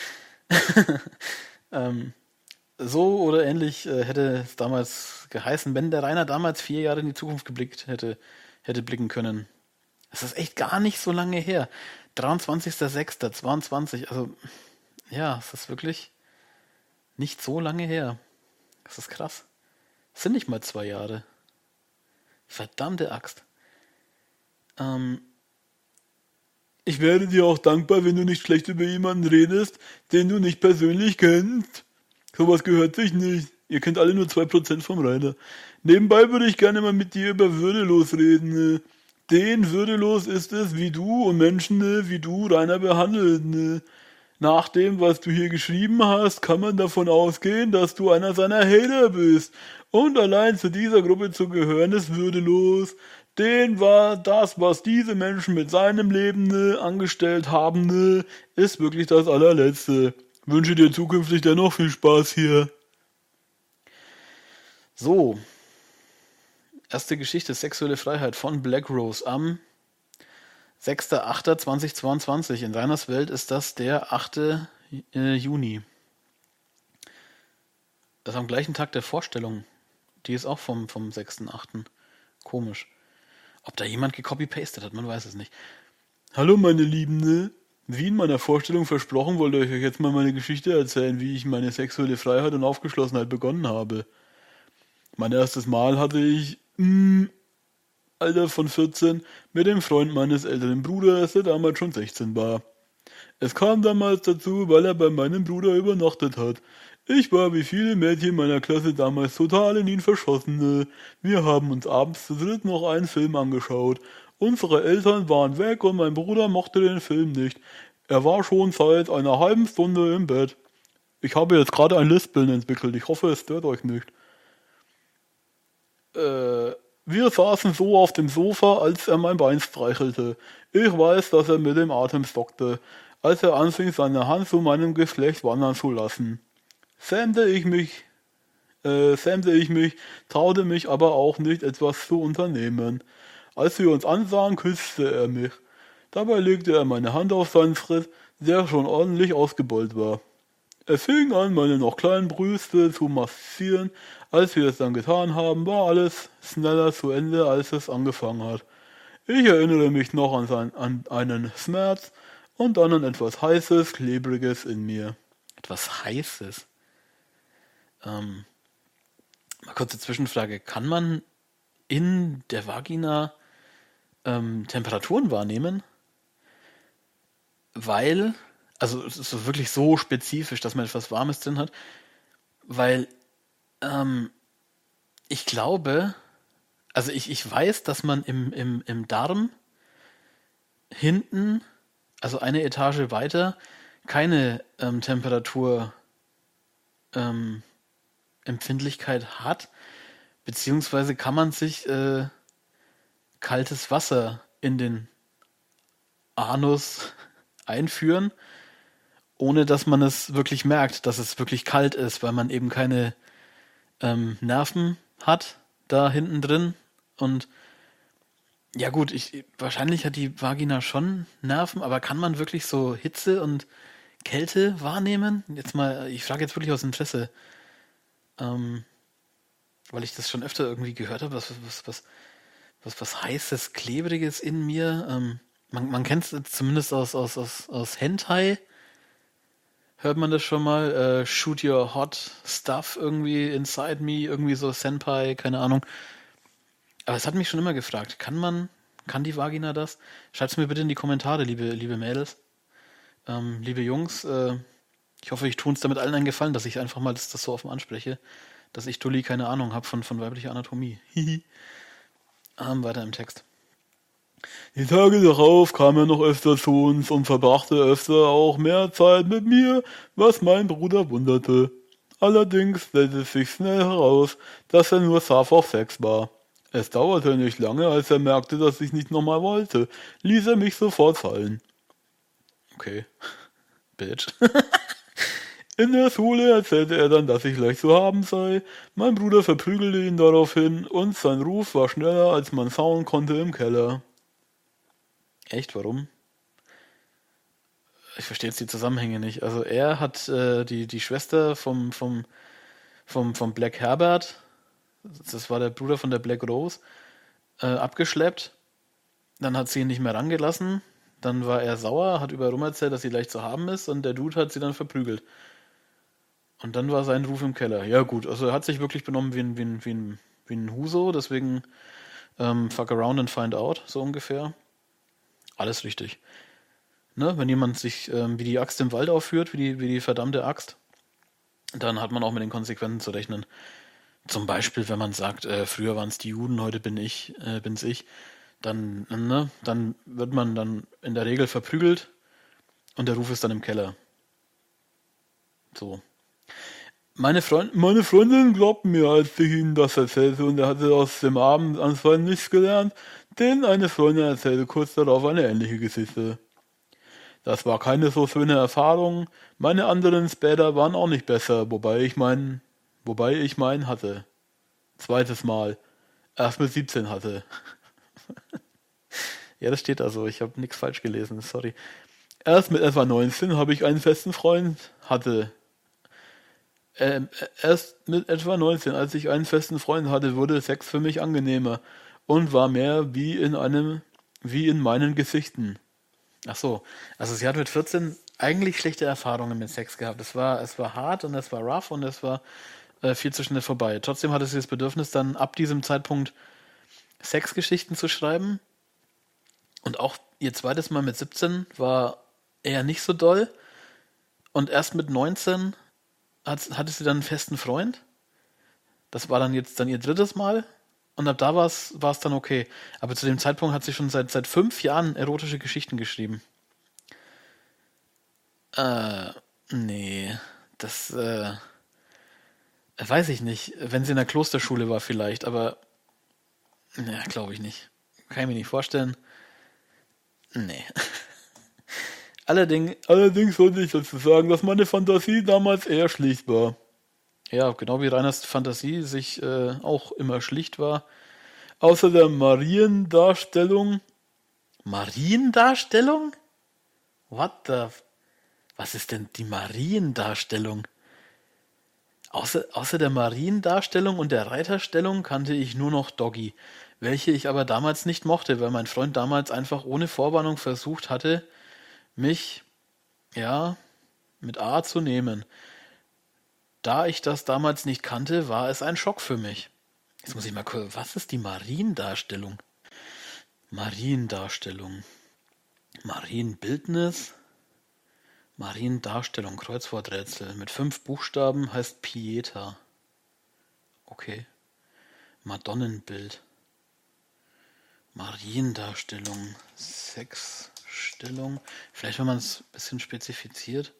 ähm, so oder ähnlich äh, hätte es damals geheißen, wenn der Rainer damals vier Jahre in die Zukunft geblickt hätte, hätte blicken können. Das ist echt gar nicht so lange her. dreiundzwanzigster sechster zweiundzwanzig, also ja, es ist wirklich nicht so lange her. Das ist krass. Das sind nicht mal zwei Jahre. Verdammte Axt. Ähm, Ich wäre dir auch dankbar, wenn du nicht schlecht über jemanden redest, den du nicht persönlich kennst. Sowas gehört sich nicht. Ihr kennt alle nur zwei Prozent vom Rainer. Nebenbei würde ich gerne mal mit dir über würdelos reden. Ne? Den würdelos ist es, wie du und Menschen, ne, wie du Rainer behandelt. Ne? Nach dem, was du hier geschrieben hast, kann man davon ausgehen, dass du einer seiner Hater bist. Und allein zu dieser Gruppe zu gehören, ist würdelos. Den war das, was diese Menschen mit seinem Leben ne, angestellt haben, ne, ist wirklich das allerletzte. Wünsche dir zukünftig dennoch viel Spaß hier. So, erste Geschichte, sexuelle Freiheit von Black Rose am sechster achter zweitausendzweiundzwanzig. In Rainers Welt ist das der achte Juni. Das ist am gleichen Tag der Vorstellung. Die ist auch vom, vom sechster achter Komisch. Ob da jemand gecopy-pastet hat, man weiß es nicht. Hallo meine Lieben, ne? Wie in meiner Vorstellung versprochen, wollte ich euch jetzt mal meine Geschichte erzählen, wie ich meine sexuelle Freiheit und Aufgeschlossenheit begonnen habe. Mein erstes Mal hatte ich, mh, Alter von vierzehn, mit dem Freund meines älteren Bruders, der damals schon sechzehn war. Es kam damals dazu, weil er bei meinem Bruder übernachtet hat. Ich war wie viele Mädchen meiner Klasse damals total in ihn verschossen. Wir haben uns abends zu dritt noch einen Film angeschaut. Unsere Eltern waren weg und mein Bruder mochte den Film nicht. Er war schon seit einer halben Stunde im Bett. Ich habe jetzt gerade ein Lispeln entwickelt. Ich hoffe, es stört euch nicht. Äh, wir saßen so auf dem Sofa, als er mein Bein streichelte. Ich weiß, dass er mit dem Atem stockte, als er anfing, seine Hand zu meinem Geschlecht wandern zu lassen. Sämte ich mich, äh, sämte ich mich, traute mich aber auch nicht, etwas zu unternehmen. Als wir uns ansahen, küsste er mich. Dabei legte er meine Hand auf seinen Schritt, der schon ordentlich ausgebeult war. Es fing an, meine noch kleinen Brüste zu massieren. Als wir es dann getan haben, war alles schneller zu Ende, als es angefangen hat. Ich erinnere mich noch an, sein, an einen Schmerz und dann an etwas Heißes, Klebriges in mir. Etwas Heißes. Ähm, mal kurze Zwischenfrage. Kann man in der Vagina ähm, Temperaturen wahrnehmen? Weil, also es ist so wirklich so spezifisch, dass man etwas Warmes drin hat, weil ähm, ich glaube, also ich, ich weiß, dass man im, im, im Darm hinten, also eine Etage weiter, keine ähm, Temperatur ähm, Empfindlichkeit hat, beziehungsweise kann man sich äh, kaltes Wasser in den Anus einführen, ohne dass man es wirklich merkt, dass es wirklich kalt ist, weil man eben keine ähm, Nerven hat da hinten drin. Und ja gut, ich, wahrscheinlich hat die Vagina schon Nerven, aber kann man wirklich so Hitze und Kälte wahrnehmen? Jetzt mal, ich frage jetzt wirklich aus Interesse, ähm, weil ich das schon öfter irgendwie gehört habe, was, was, was, was, was Heißes, Klebriges in mir. Ähm, man man kennt es zumindest aus, aus, aus, aus Hentai, hört man das schon mal. Äh, shoot your hot stuff irgendwie inside me, irgendwie so Senpai, keine Ahnung. Aber es hat mich schon immer gefragt, kann man, kann die Vagina das? Schreibt's mir bitte in die Kommentare, liebe, liebe Mädels. Ähm, liebe Jungs, äh, ich hoffe, ich tue uns damit allen einen Gefallen, dass ich einfach mal das, das so offen anspreche, dass ich Dulli keine Ahnung habe von, von weiblicher Anatomie. Hihi. ähm, weiter im Text. Die Tage darauf kam er noch öfter zu uns und verbrachte öfter auch mehr Zeit mit mir, was mein Bruder wunderte. Allerdings stellte sich schnell heraus, dass er nur scharf auf Sex war. Es dauerte nicht lange, als er merkte, dass ich nicht nochmal wollte, ließ er mich sofort fallen. Okay. Bitch. In der Schule erzählte er dann, dass ich leicht zu haben sei. Mein Bruder verprügelte ihn daraufhin und sein Ruf war schneller, als man schauen konnte im Keller. Echt, warum? Ich verstehe jetzt die Zusammenhänge nicht. Also er hat äh, die, die Schwester vom, vom, vom, vom Black Herbert, das war der Bruder von der Black Rose, äh, abgeschleppt. Dann hat sie ihn nicht mehr rangelassen. Dann war er sauer, hat überall rum erzählt, dass sie leicht zu haben ist und der Dude hat sie dann verprügelt. Und dann war sein Ruf im Keller. Ja gut, also er hat sich wirklich benommen wie ein, wie ein, wie ein, wie ein Huso, deswegen ähm, fuck around and find out, so ungefähr. Alles richtig. Ne? Wenn jemand sich ähm, wie die Axt im Wald aufführt, wie die, wie die verdammte Axt, dann hat man auch mit den Konsequenzen zu rechnen. Zum Beispiel, wenn man sagt, äh, früher waren es die Juden, heute bin ich, äh, bin's ich, dann, ne, dann wird man dann in der Regel verprügelt und der Ruf ist dann im Keller. So. Meine, Freund, meine Freundin glaubte mir, als ich ihnen das erzählte, und er hatte aus dem Abend anscheinend nichts gelernt, denn eine Freundin erzählte kurz darauf eine ähnliche Geschichte. Das war keine so schöne Erfahrung, meine anderen später waren auch nicht besser, wobei ich mein, wobei ich meinen hatte. Zweites Mal. Erst mit siebzehn hatte. Ja, das steht da so, ich habe nichts falsch gelesen, sorry. Erst mit etwa neunzehn habe ich einen festen Freund hatte. Ähm, erst mit etwa neunzehn, als ich einen festen Freund hatte, wurde Sex für mich angenehmer und war mehr wie in einem, wie in meinen Gesichten. Ach so, also sie hat mit vierzehn eigentlich schlechte Erfahrungen mit Sex gehabt. Es war, es war hart und es war rough und es war äh, viel zu schnell vorbei. Trotzdem hatte sie das Bedürfnis, dann ab diesem Zeitpunkt Sexgeschichten zu schreiben. Und auch ihr zweites Mal mit siebzehn war eher nicht so doll. Und erst mit neunzehn hat, hatte sie dann einen festen Freund. Das war dann jetzt dann ihr drittes Mal. Und ab da war es war es dann okay. Aber zu dem Zeitpunkt hat sie schon seit, seit fünf Jahren erotische Geschichten geschrieben. Äh, nee. Das, äh, weiß ich nicht. Wenn sie in der Klosterschule war vielleicht, aber ja, glaube ich nicht. Kann ich mir nicht vorstellen. Nee. Allerdings, Allerdings sollte ich dazu sagen, dass meine Fantasie damals eher schlicht war. ja, genau wie Reiners Fantasie sich äh, auch immer schlicht war. Außer der Mariendarstellung. Mariendarstellung? What the... f- Was ist denn die Mariendarstellung? Außer, außer der Mariendarstellung und der Reiterstellung kannte ich nur noch Doggy, welche ich aber damals nicht mochte, weil mein Freund damals einfach ohne Vorwarnung versucht hatte, mich, ja, mit A zu nehmen. Da ich das damals nicht kannte, war es ein Schock für mich. Jetzt muss ich mal gucken, was ist die Mariendarstellung? Mariendarstellung. Marienbildnis. Mariendarstellung, Kreuzworträtsel. Mit fünf Buchstaben heißt Pieta. Okay. Madonnenbild. Mariendarstellung. Sexstellung. Vielleicht, wenn man es ein bisschen spezifiziert.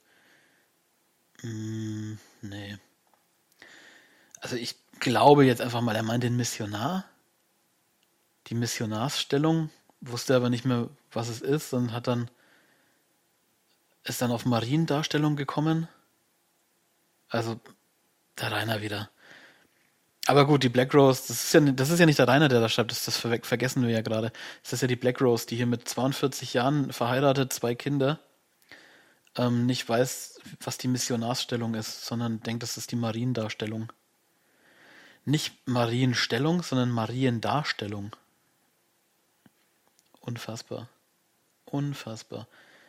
Hm, nee. Also ich glaube jetzt einfach mal, er meint den Missionar. Die Missionarsstellung. Wusste aber nicht mehr, was es ist und hat dann ist dann auf Mariendarstellung gekommen. Also der Rainer wieder. Aber gut, die Black Rose, das ist ja, das ist ja nicht der Rainer, der da schreibt, das, das ver- vergessen wir ja gerade. Das ist ja die Black Rose, die hier mit zweiundvierzig Jahren verheiratet, zwei Kinder, ähm, nicht weiß, was die Missionarsstellung ist, sondern denkt, das ist die Mariendarstellung. Nicht Marienstellung, sondern Mariendarstellung. Unfassbar. Unfassbar.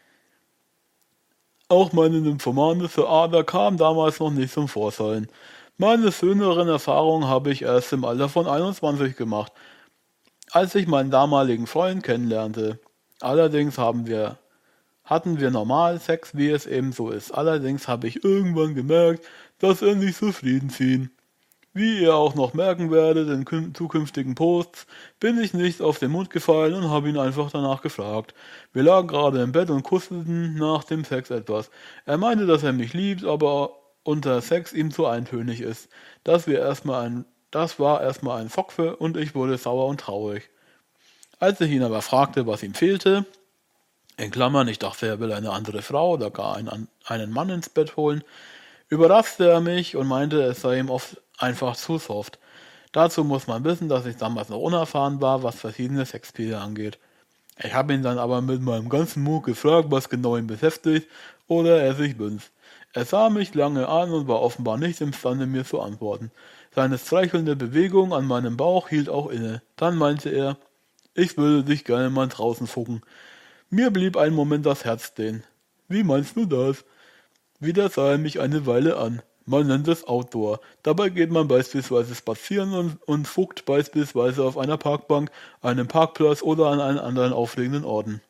Auch meine nymphomanische Ader kam damals noch nicht zum Vorschein. Meine schöneren Erfahrungen habe ich erst im Alter von einundzwanzig gemacht, als ich meinen damaligen Freund kennenlernte. Allerdings haben wir, hatten wir normal Sex, wie es eben so ist. Allerdings habe ich irgendwann gemerkt, dass er nicht zufrieden schien. Wie ihr auch noch merken werdet in kün- zukünftigen Posts, bin ich nicht auf den Mund gefallen und habe ihn einfach danach gefragt. Wir lagen gerade im Bett und kuschelten nach dem Sex etwas. Er meinte, dass er mich liebt, aber unter Sex ihm zu eintönig ist. Das, wir erstmal ein, das war erstmal ein Schock für und ich wurde sauer und traurig. Als ich ihn aber fragte, was ihm fehlte, in Klammern, ich dachte, er will eine andere Frau oder gar einen, einen Mann ins Bett holen, überraschte er mich und meinte, es sei ihm oft einfach zu soft. Dazu muss man wissen, dass ich damals noch unerfahren war, was verschiedene Sexspiele angeht. Ich habe ihn dann aber mit meinem ganzen Mut gefragt, was genau ihn beschäftigt oder er sich wünscht. Er sah mich lange an und war offenbar nicht imstande, mir zu antworten. Seine streichelnde Bewegung an meinem Bauch hielt auch inne. Dann meinte er, ich würde dich gerne mal draußen fucken. Mir blieb einen Moment das Herz stehen. Wie meinst du das? Wieder sah er mich eine Weile an. Man nennt es Outdoor. Dabei geht man beispielsweise spazieren und, und fuckt beispielsweise auf einer Parkbank, einem Parkplatz oder an einen anderen aufregenden Orten.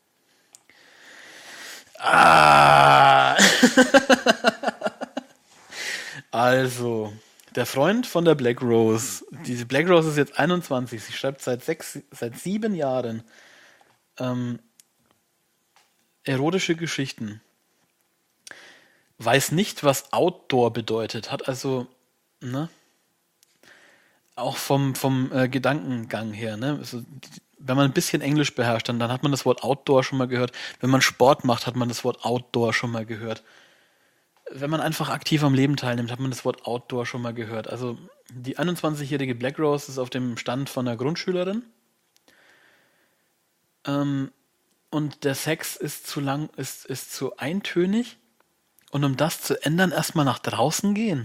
Ah! Also, der Freund von der Black Rose. Diese Black Rose ist jetzt einundzwanzig. Sie schreibt seit sechs, seit sieben Jahren ähm, erotische Geschichten. Weiß nicht, was Outdoor bedeutet. Hat also, ne? Auch vom, vom äh, Gedankengang her, ne? Also, die, wenn man ein bisschen Englisch beherrscht, dann, dann hat man das Wort Outdoor schon mal gehört. Wenn man Sport macht, hat man das Wort Outdoor schon mal gehört. Wenn man einfach aktiv am Leben teilnimmt, hat man das Wort Outdoor schon mal gehört. Also die einundzwanzigjährige Black Rose ist auf dem Stand von einer Grundschülerin. Ähm, und der Sex ist zu lang, ist, ist zu eintönig. Und um das zu ändern, erstmal nach draußen gehen.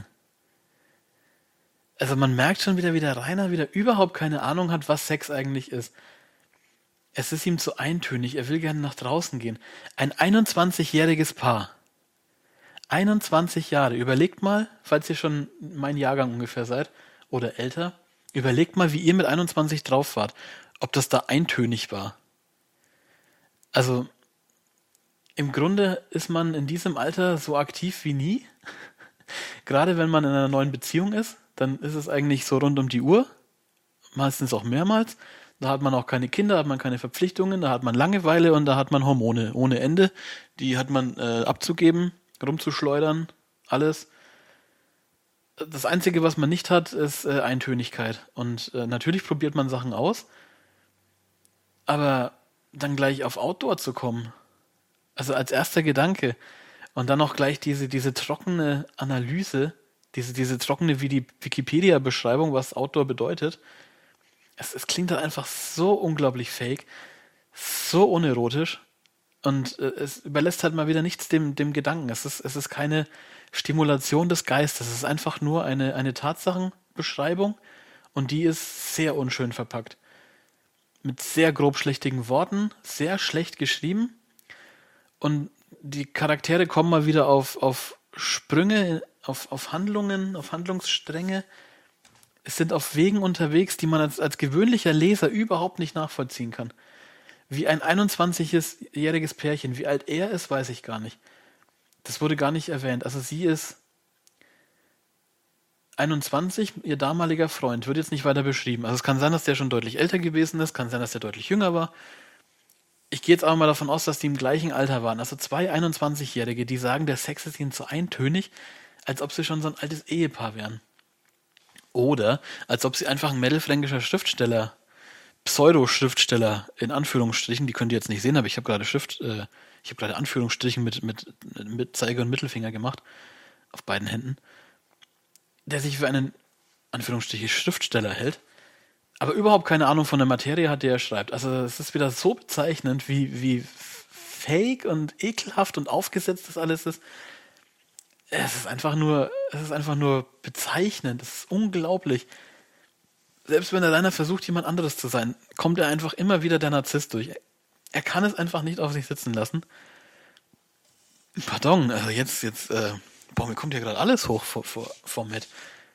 Also man merkt schon wieder, wie der Rainer wieder überhaupt keine Ahnung hat, was Sex eigentlich ist. Es ist ihm zu eintönig, er will gerne nach draußen gehen. Ein einundzwanzigjähriges Paar. einundzwanzig Jahre. Überlegt mal, falls ihr schon mein Jahrgang ungefähr seid oder älter, überlegt mal, wie ihr mit einundzwanzig drauf wart. Ob das da eintönig war. Also im Grunde ist man in diesem Alter so aktiv wie nie. Gerade wenn man in einer neuen Beziehung ist, dann ist es eigentlich so rund um die Uhr. Meistens auch mehrmals. Da hat man auch keine Kinder, hat man keine Verpflichtungen, da hat man Langeweile und da hat man Hormone ohne Ende. Die hat man äh, abzugeben, rumzuschleudern, alles. Das Einzige, was man nicht hat, ist äh, Eintönigkeit. Und äh, natürlich probiert man Sachen aus, aber dann gleich auf Outdoor zu kommen, also als erster Gedanke und dann auch gleich diese, diese trockene Analyse, diese, diese trockene wie die Wikipedia-Beschreibung, was Outdoor bedeutet, es, es klingt halt einfach so unglaublich fake, so unerotisch Und äh, es überlässt halt mal wieder nichts dem, dem Gedanken. Es ist, es ist keine Stimulation des Geistes. Es ist einfach nur eine, eine Tatsachenbeschreibung und die ist sehr unschön verpackt. Mit sehr grobschlächtigen Worten, sehr schlecht geschrieben und die Charaktere kommen mal wieder auf, auf Sprünge, auf, auf Handlungen, auf Handlungsstränge. Es sind auf Wegen unterwegs, die man als, als gewöhnlicher Leser überhaupt nicht nachvollziehen kann. Wie ein einundzwanzigjähriges Pärchen, wie alt er ist, weiß ich gar nicht. Das wurde gar nicht erwähnt. Also sie ist einundzwanzig, ihr damaliger Freund, wird jetzt nicht weiter beschrieben. Also es kann sein, dass der schon deutlich älter gewesen ist, kann sein, dass der deutlich jünger war. Ich gehe jetzt aber mal davon aus, dass die im gleichen Alter waren. Also zwei einundzwanzigjährige, die sagen, der Sex ist ihnen so eintönig, als ob sie schon so ein altes Ehepaar wären. Oder als ob sie einfach ein mittelfränkischer Schriftsteller, Pseudo-Schriftsteller in Anführungsstrichen, die könnt ihr jetzt nicht sehen, aber ich habe gerade Schrift, äh, ich habe gerade Anführungsstrichen mit, mit, mit Zeiger und Mittelfinger gemacht, auf beiden Händen, der sich für einen, Anführungsstriche, Schriftsteller hält, aber überhaupt keine Ahnung von der Materie hat, die er schreibt. Also es ist wieder so bezeichnend, wie, wie fake und ekelhaft und aufgesetzt das alles ist. Es ist einfach nur, es ist einfach nur bezeichnend. Es ist unglaublich. Selbst wenn er einer versucht, jemand anderes zu sein, kommt er einfach immer wieder der Narzisst durch. Er kann es einfach nicht auf sich sitzen lassen. Pardon, also jetzt, jetzt, äh, boah, mir kommt hier gerade alles hoch vor, vor, vor Matt.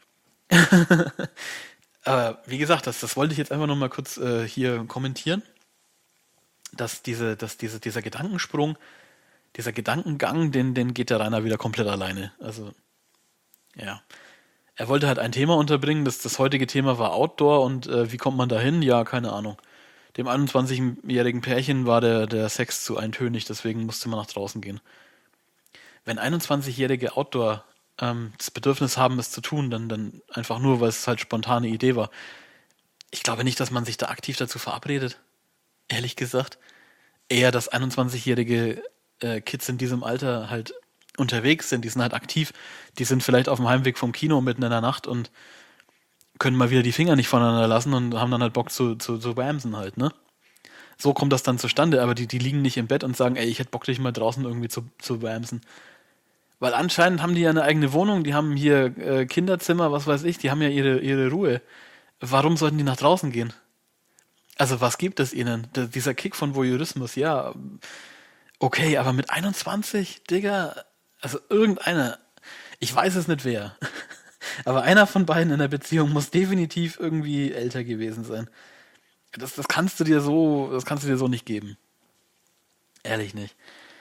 Aber wie gesagt, das, das wollte ich jetzt einfach noch mal kurz äh, hier kommentieren, dass diese, dass diese, dieser Gedankensprung, dieser Gedankengang, den, den geht der Rainer wieder komplett alleine. Also, ja. Er wollte halt ein Thema unterbringen, das, das heutige Thema war Outdoor und äh, wie kommt man da hin? Ja, keine Ahnung. Dem einundzwanzigjährigen Pärchen war der, der Sex zu eintönig, deswegen musste man nach draußen gehen. Wenn einundzwanzigjährige Outdoor ähm, das Bedürfnis haben, es zu tun, dann, dann einfach nur, weil es halt spontane Idee war. Ich glaube nicht, dass man sich da aktiv dazu verabredet. Ehrlich gesagt. Eher, dass einundzwanzigjährige äh, Kids in diesem Alter halt unterwegs sind, die sind halt aktiv, die sind vielleicht auf dem Heimweg vom Kino mitten in der Nacht und können mal wieder die Finger nicht voneinander lassen und haben dann halt Bock zu, zu, zu wamsen halt, ne? So kommt das dann zustande, aber die, die liegen nicht im Bett und sagen, ey, ich hätte Bock, dich mal draußen irgendwie zu, zu wamsen. Weil anscheinend haben die ja eine eigene Wohnung, die haben hier äh, Kinderzimmer, was weiß ich, die haben ja ihre, ihre Ruhe. Warum sollten die nach draußen gehen? Also was gibt es ihnen? Der, dieser Kick von Voyeurismus, ja, okay, aber mit einundzwanzig, Digga, also irgendeiner, ich weiß es nicht wer, aber einer von beiden in der Beziehung muss definitiv irgendwie älter gewesen sein. Das, das kannst du dir so, das kannst du dir so nicht geben. Ehrlich nicht.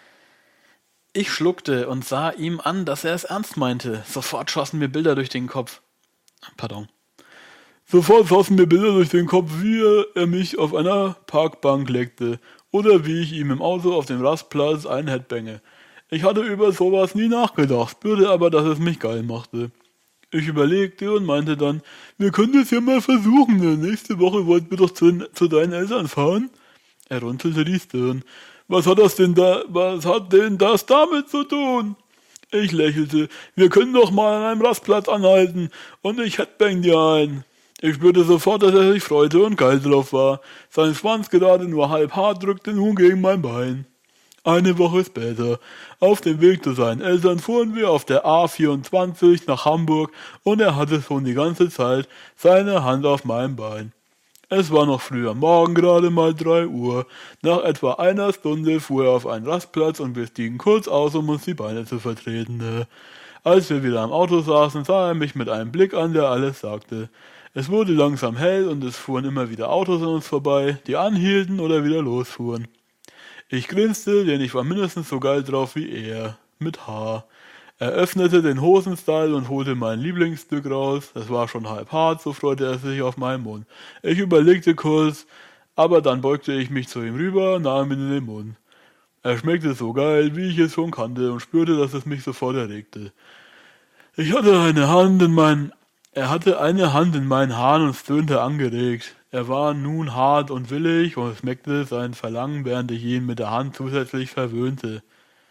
Ich schluckte und sah ihm an, dass er es ernst meinte. Sofort schossen mir Bilder durch den Kopf. Pardon. Sofort schossen mir Bilder durch den Kopf, wie er mich auf einer Parkbank leckte oder wie ich ihm im Auto auf dem Rastplatz einen Headbange. Ich hatte über sowas nie nachgedacht, spürte aber, dass es mich geil machte. Ich überlegte und meinte dann, wir können es ja mal versuchen, denn nächste Woche wollten wir doch zu, zu deinen Eltern fahren. Er runzelte die Stirn. Was hat das denn da, was hat denn das damit zu tun? Ich lächelte. Wir können doch mal an einem Rastplatz anhalten und ich headbang dir ein. Ich spürte sofort, dass er sich freute und geil drauf war. Sein Schwanz gerade nur halb hart drückte nun gegen mein Bein. Eine Woche später, auf dem Weg zu seinen Eltern, fuhren wir auf der A vierundzwanzig nach Hamburg und er hatte schon die ganze Zeit seine Hand auf meinem Bein. Es war noch früh am Morgen, gerade mal drei Uhr. Nach etwa einer Stunde fuhr er auf einen Rastplatz und wir stiegen kurz aus, um uns die Beine zu vertreten. Als wir wieder am Auto saßen, sah er mich mit einem Blick an, der alles sagte. Es wurde langsam hell und es fuhren immer wieder Autos an uns vorbei, die anhielten oder wieder losfuhren. Ich grinste, denn ich war mindestens so geil drauf wie er. Mit H. Er öffnete den Hosenstall und holte mein Lieblingsstück raus. Es war schon halb hart, so freute er sich auf meinen Mund. Ich überlegte kurz, aber dann beugte ich mich zu ihm rüber und nahm ihn in den Mund. Er schmeckte so geil, wie ich es schon kannte und spürte, dass es mich sofort erregte. Ich hatte eine Hand in meinen, er hatte eine Hand in meinen Haaren und stöhnte angeregt. Er war nun hart und willig und schmeckte sein Verlangen, während ich ihn mit der Hand zusätzlich verwöhnte.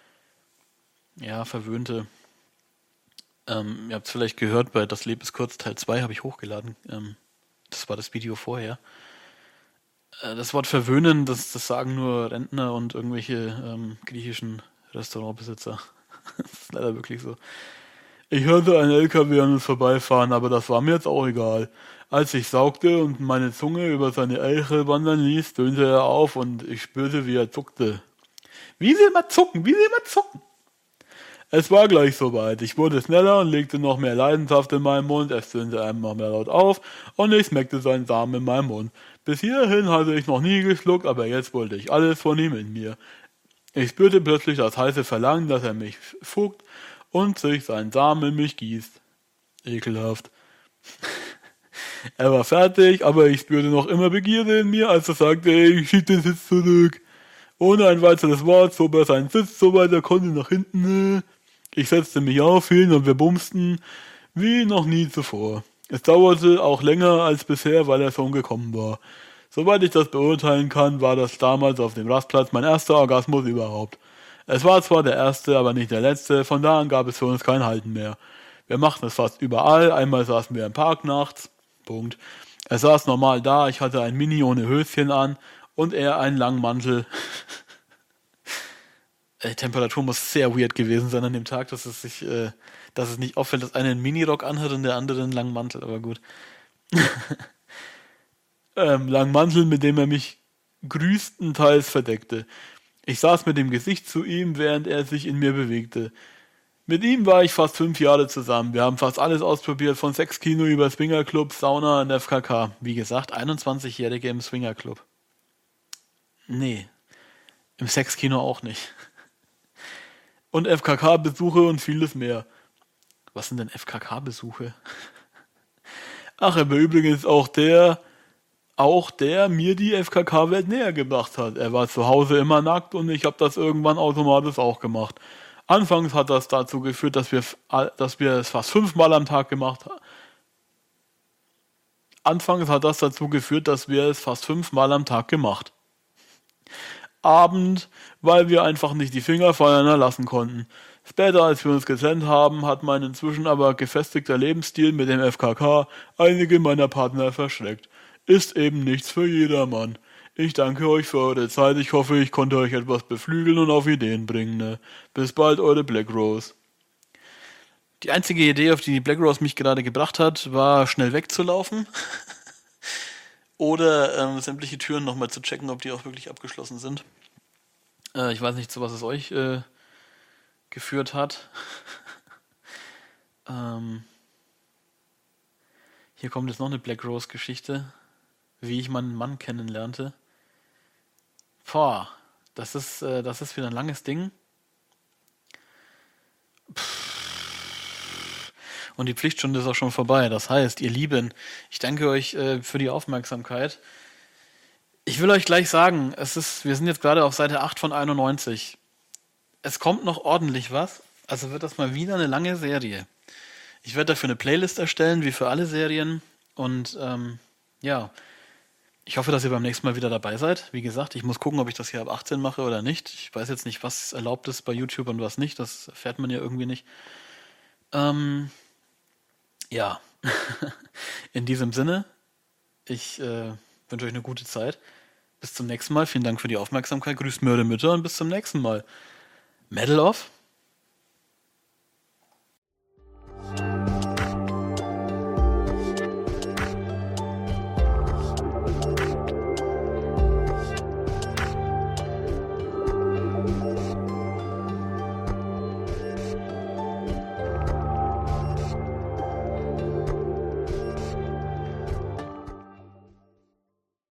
Ja, verwöhnte. Ähm, ihr habt es vielleicht gehört, bei Das Leben ist kurz Teil zwei habe ich hochgeladen. Ähm, das war das Video vorher. Äh, das Wort verwöhnen, das, das sagen nur Rentner und irgendwelche ähm, griechischen Restaurantbesitzer. Das ist leider wirklich so. Ich hörte einen L K W an uns vorbeifahren, aber das war mir jetzt auch egal. Als ich saugte und meine Zunge über seine Elche wandern ließ, tönte er auf und ich spürte, wie er zuckte. Wie sie immer zucken, wie sie immer zucken. Es war gleich soweit. Ich wurde schneller und legte noch mehr Leidenschaft in meinen Mund. Es tönte einmal mehr laut auf und ich schmeckte seinen Samen in meinem Mund. Bis hierhin hatte ich noch nie geschluckt, aber jetzt wollte ich alles von ihm in mir. Ich spürte plötzlich das heiße Verlangen, dass er mich fugt und sich seinen Samen in mich gießt. Ekelhaft. Er war fertig, aber ich spürte noch immer Begierde in mir, als er sagte, ey, ich schieb den Sitz zurück. Ohne ein weiteres Wort zog er seinen Sitz so weit er konnte nach hinten. Ich setzte mich auf ihn und wir bumsten wie noch nie zuvor. Es dauerte auch länger als bisher, weil er schon gekommen war. Soweit ich das beurteilen kann, war das damals auf dem Rastplatz mein erster Orgasmus überhaupt. Es war zwar der erste, aber nicht der letzte, von da an gab es für uns kein Halten mehr. Wir machten es fast überall, einmal saßen wir im Park nachts, Punkt. Er saß normal da, ich hatte ein Mini ohne Höschen an und er einen langen Mantel. Die Temperatur muss sehr weird gewesen sein an dem Tag, dass es sich, äh, dass es nicht auffällt, dass einer einen Minirock anhat und der andere einen langen Mantel, aber gut. ähm, langen Mantel, mit dem er mich größtenteils verdeckte. Ich saß mit dem Gesicht zu ihm, während er sich in mir bewegte. Mit ihm war ich fast fünf Jahre zusammen. Wir haben fast alles ausprobiert, von Sexkino über Swingerclub, Sauna und F K K. Wie gesagt, einundzwanzigjährige im Swingerclub. Nee, im Sexkino auch nicht. Und F K K-Besuche und vieles mehr. Was sind denn F K K-Besuche? Ach, er war übrigens auch der, auch der mir die F K K-Welt näher gebracht hat. Er war zu Hause immer nackt und ich habe das irgendwann automatisch auch gemacht. Anfangs hat das dazu geführt, dass wir, dass wir es fast fünfmal am Tag gemacht haben. Anfangs hat das dazu geführt, dass wir es fast fünfmal am Tag gemacht. Abend, weil wir einfach nicht die Finger voneinander lassen konnten. Später, als wir uns getrennt haben, hat mein inzwischen aber gefestigter Lebensstil mit dem F K K einige meiner Partner verschreckt. Ist eben nichts für jedermann. Ich danke euch für eure Zeit. Ich hoffe, ich konnte euch etwas beflügeln und auf Ideen bringen. Ne? Bis bald, eure Black Rose. Die einzige Idee, auf die die Black Rose mich gerade gebracht hat, war schnell wegzulaufen. Oder ähm, sämtliche Türen nochmal zu checken, ob die auch wirklich abgeschlossen sind. Äh, ich weiß nicht, zu was es euch äh, geführt hat. ähm, hier kommt jetzt noch eine Black Rose-Geschichte, wie ich meinen Mann kennenlernte. Boah, das ist, äh, das ist wieder ein langes Ding. Pff. Und die Pflichtstunde ist auch schon vorbei. Das heißt, ihr Lieben, ich danke euch äh, für die Aufmerksamkeit. Ich will euch gleich sagen, es ist, wir sind jetzt gerade auf Seite acht von einundneunzig. Es kommt noch ordentlich was. Also wird das mal wieder eine lange Serie. Ich werde dafür eine Playlist erstellen, wie für alle Serien. Und ähm, ja, ich hoffe, dass ihr beim nächsten Mal wieder dabei seid. Wie gesagt, ich muss gucken, ob ich das hier ab achtzehn mache oder nicht. Ich weiß jetzt nicht, was erlaubt ist bei YouTube und was nicht. Das erfährt man ja irgendwie nicht. Ähm, ja, in diesem Sinne, ich äh, wünsche euch eine gute Zeit. Bis zum nächsten Mal. Vielen Dank für die Aufmerksamkeit. Grüßt mir eure Mütter und bis zum nächsten Mal. Medal off.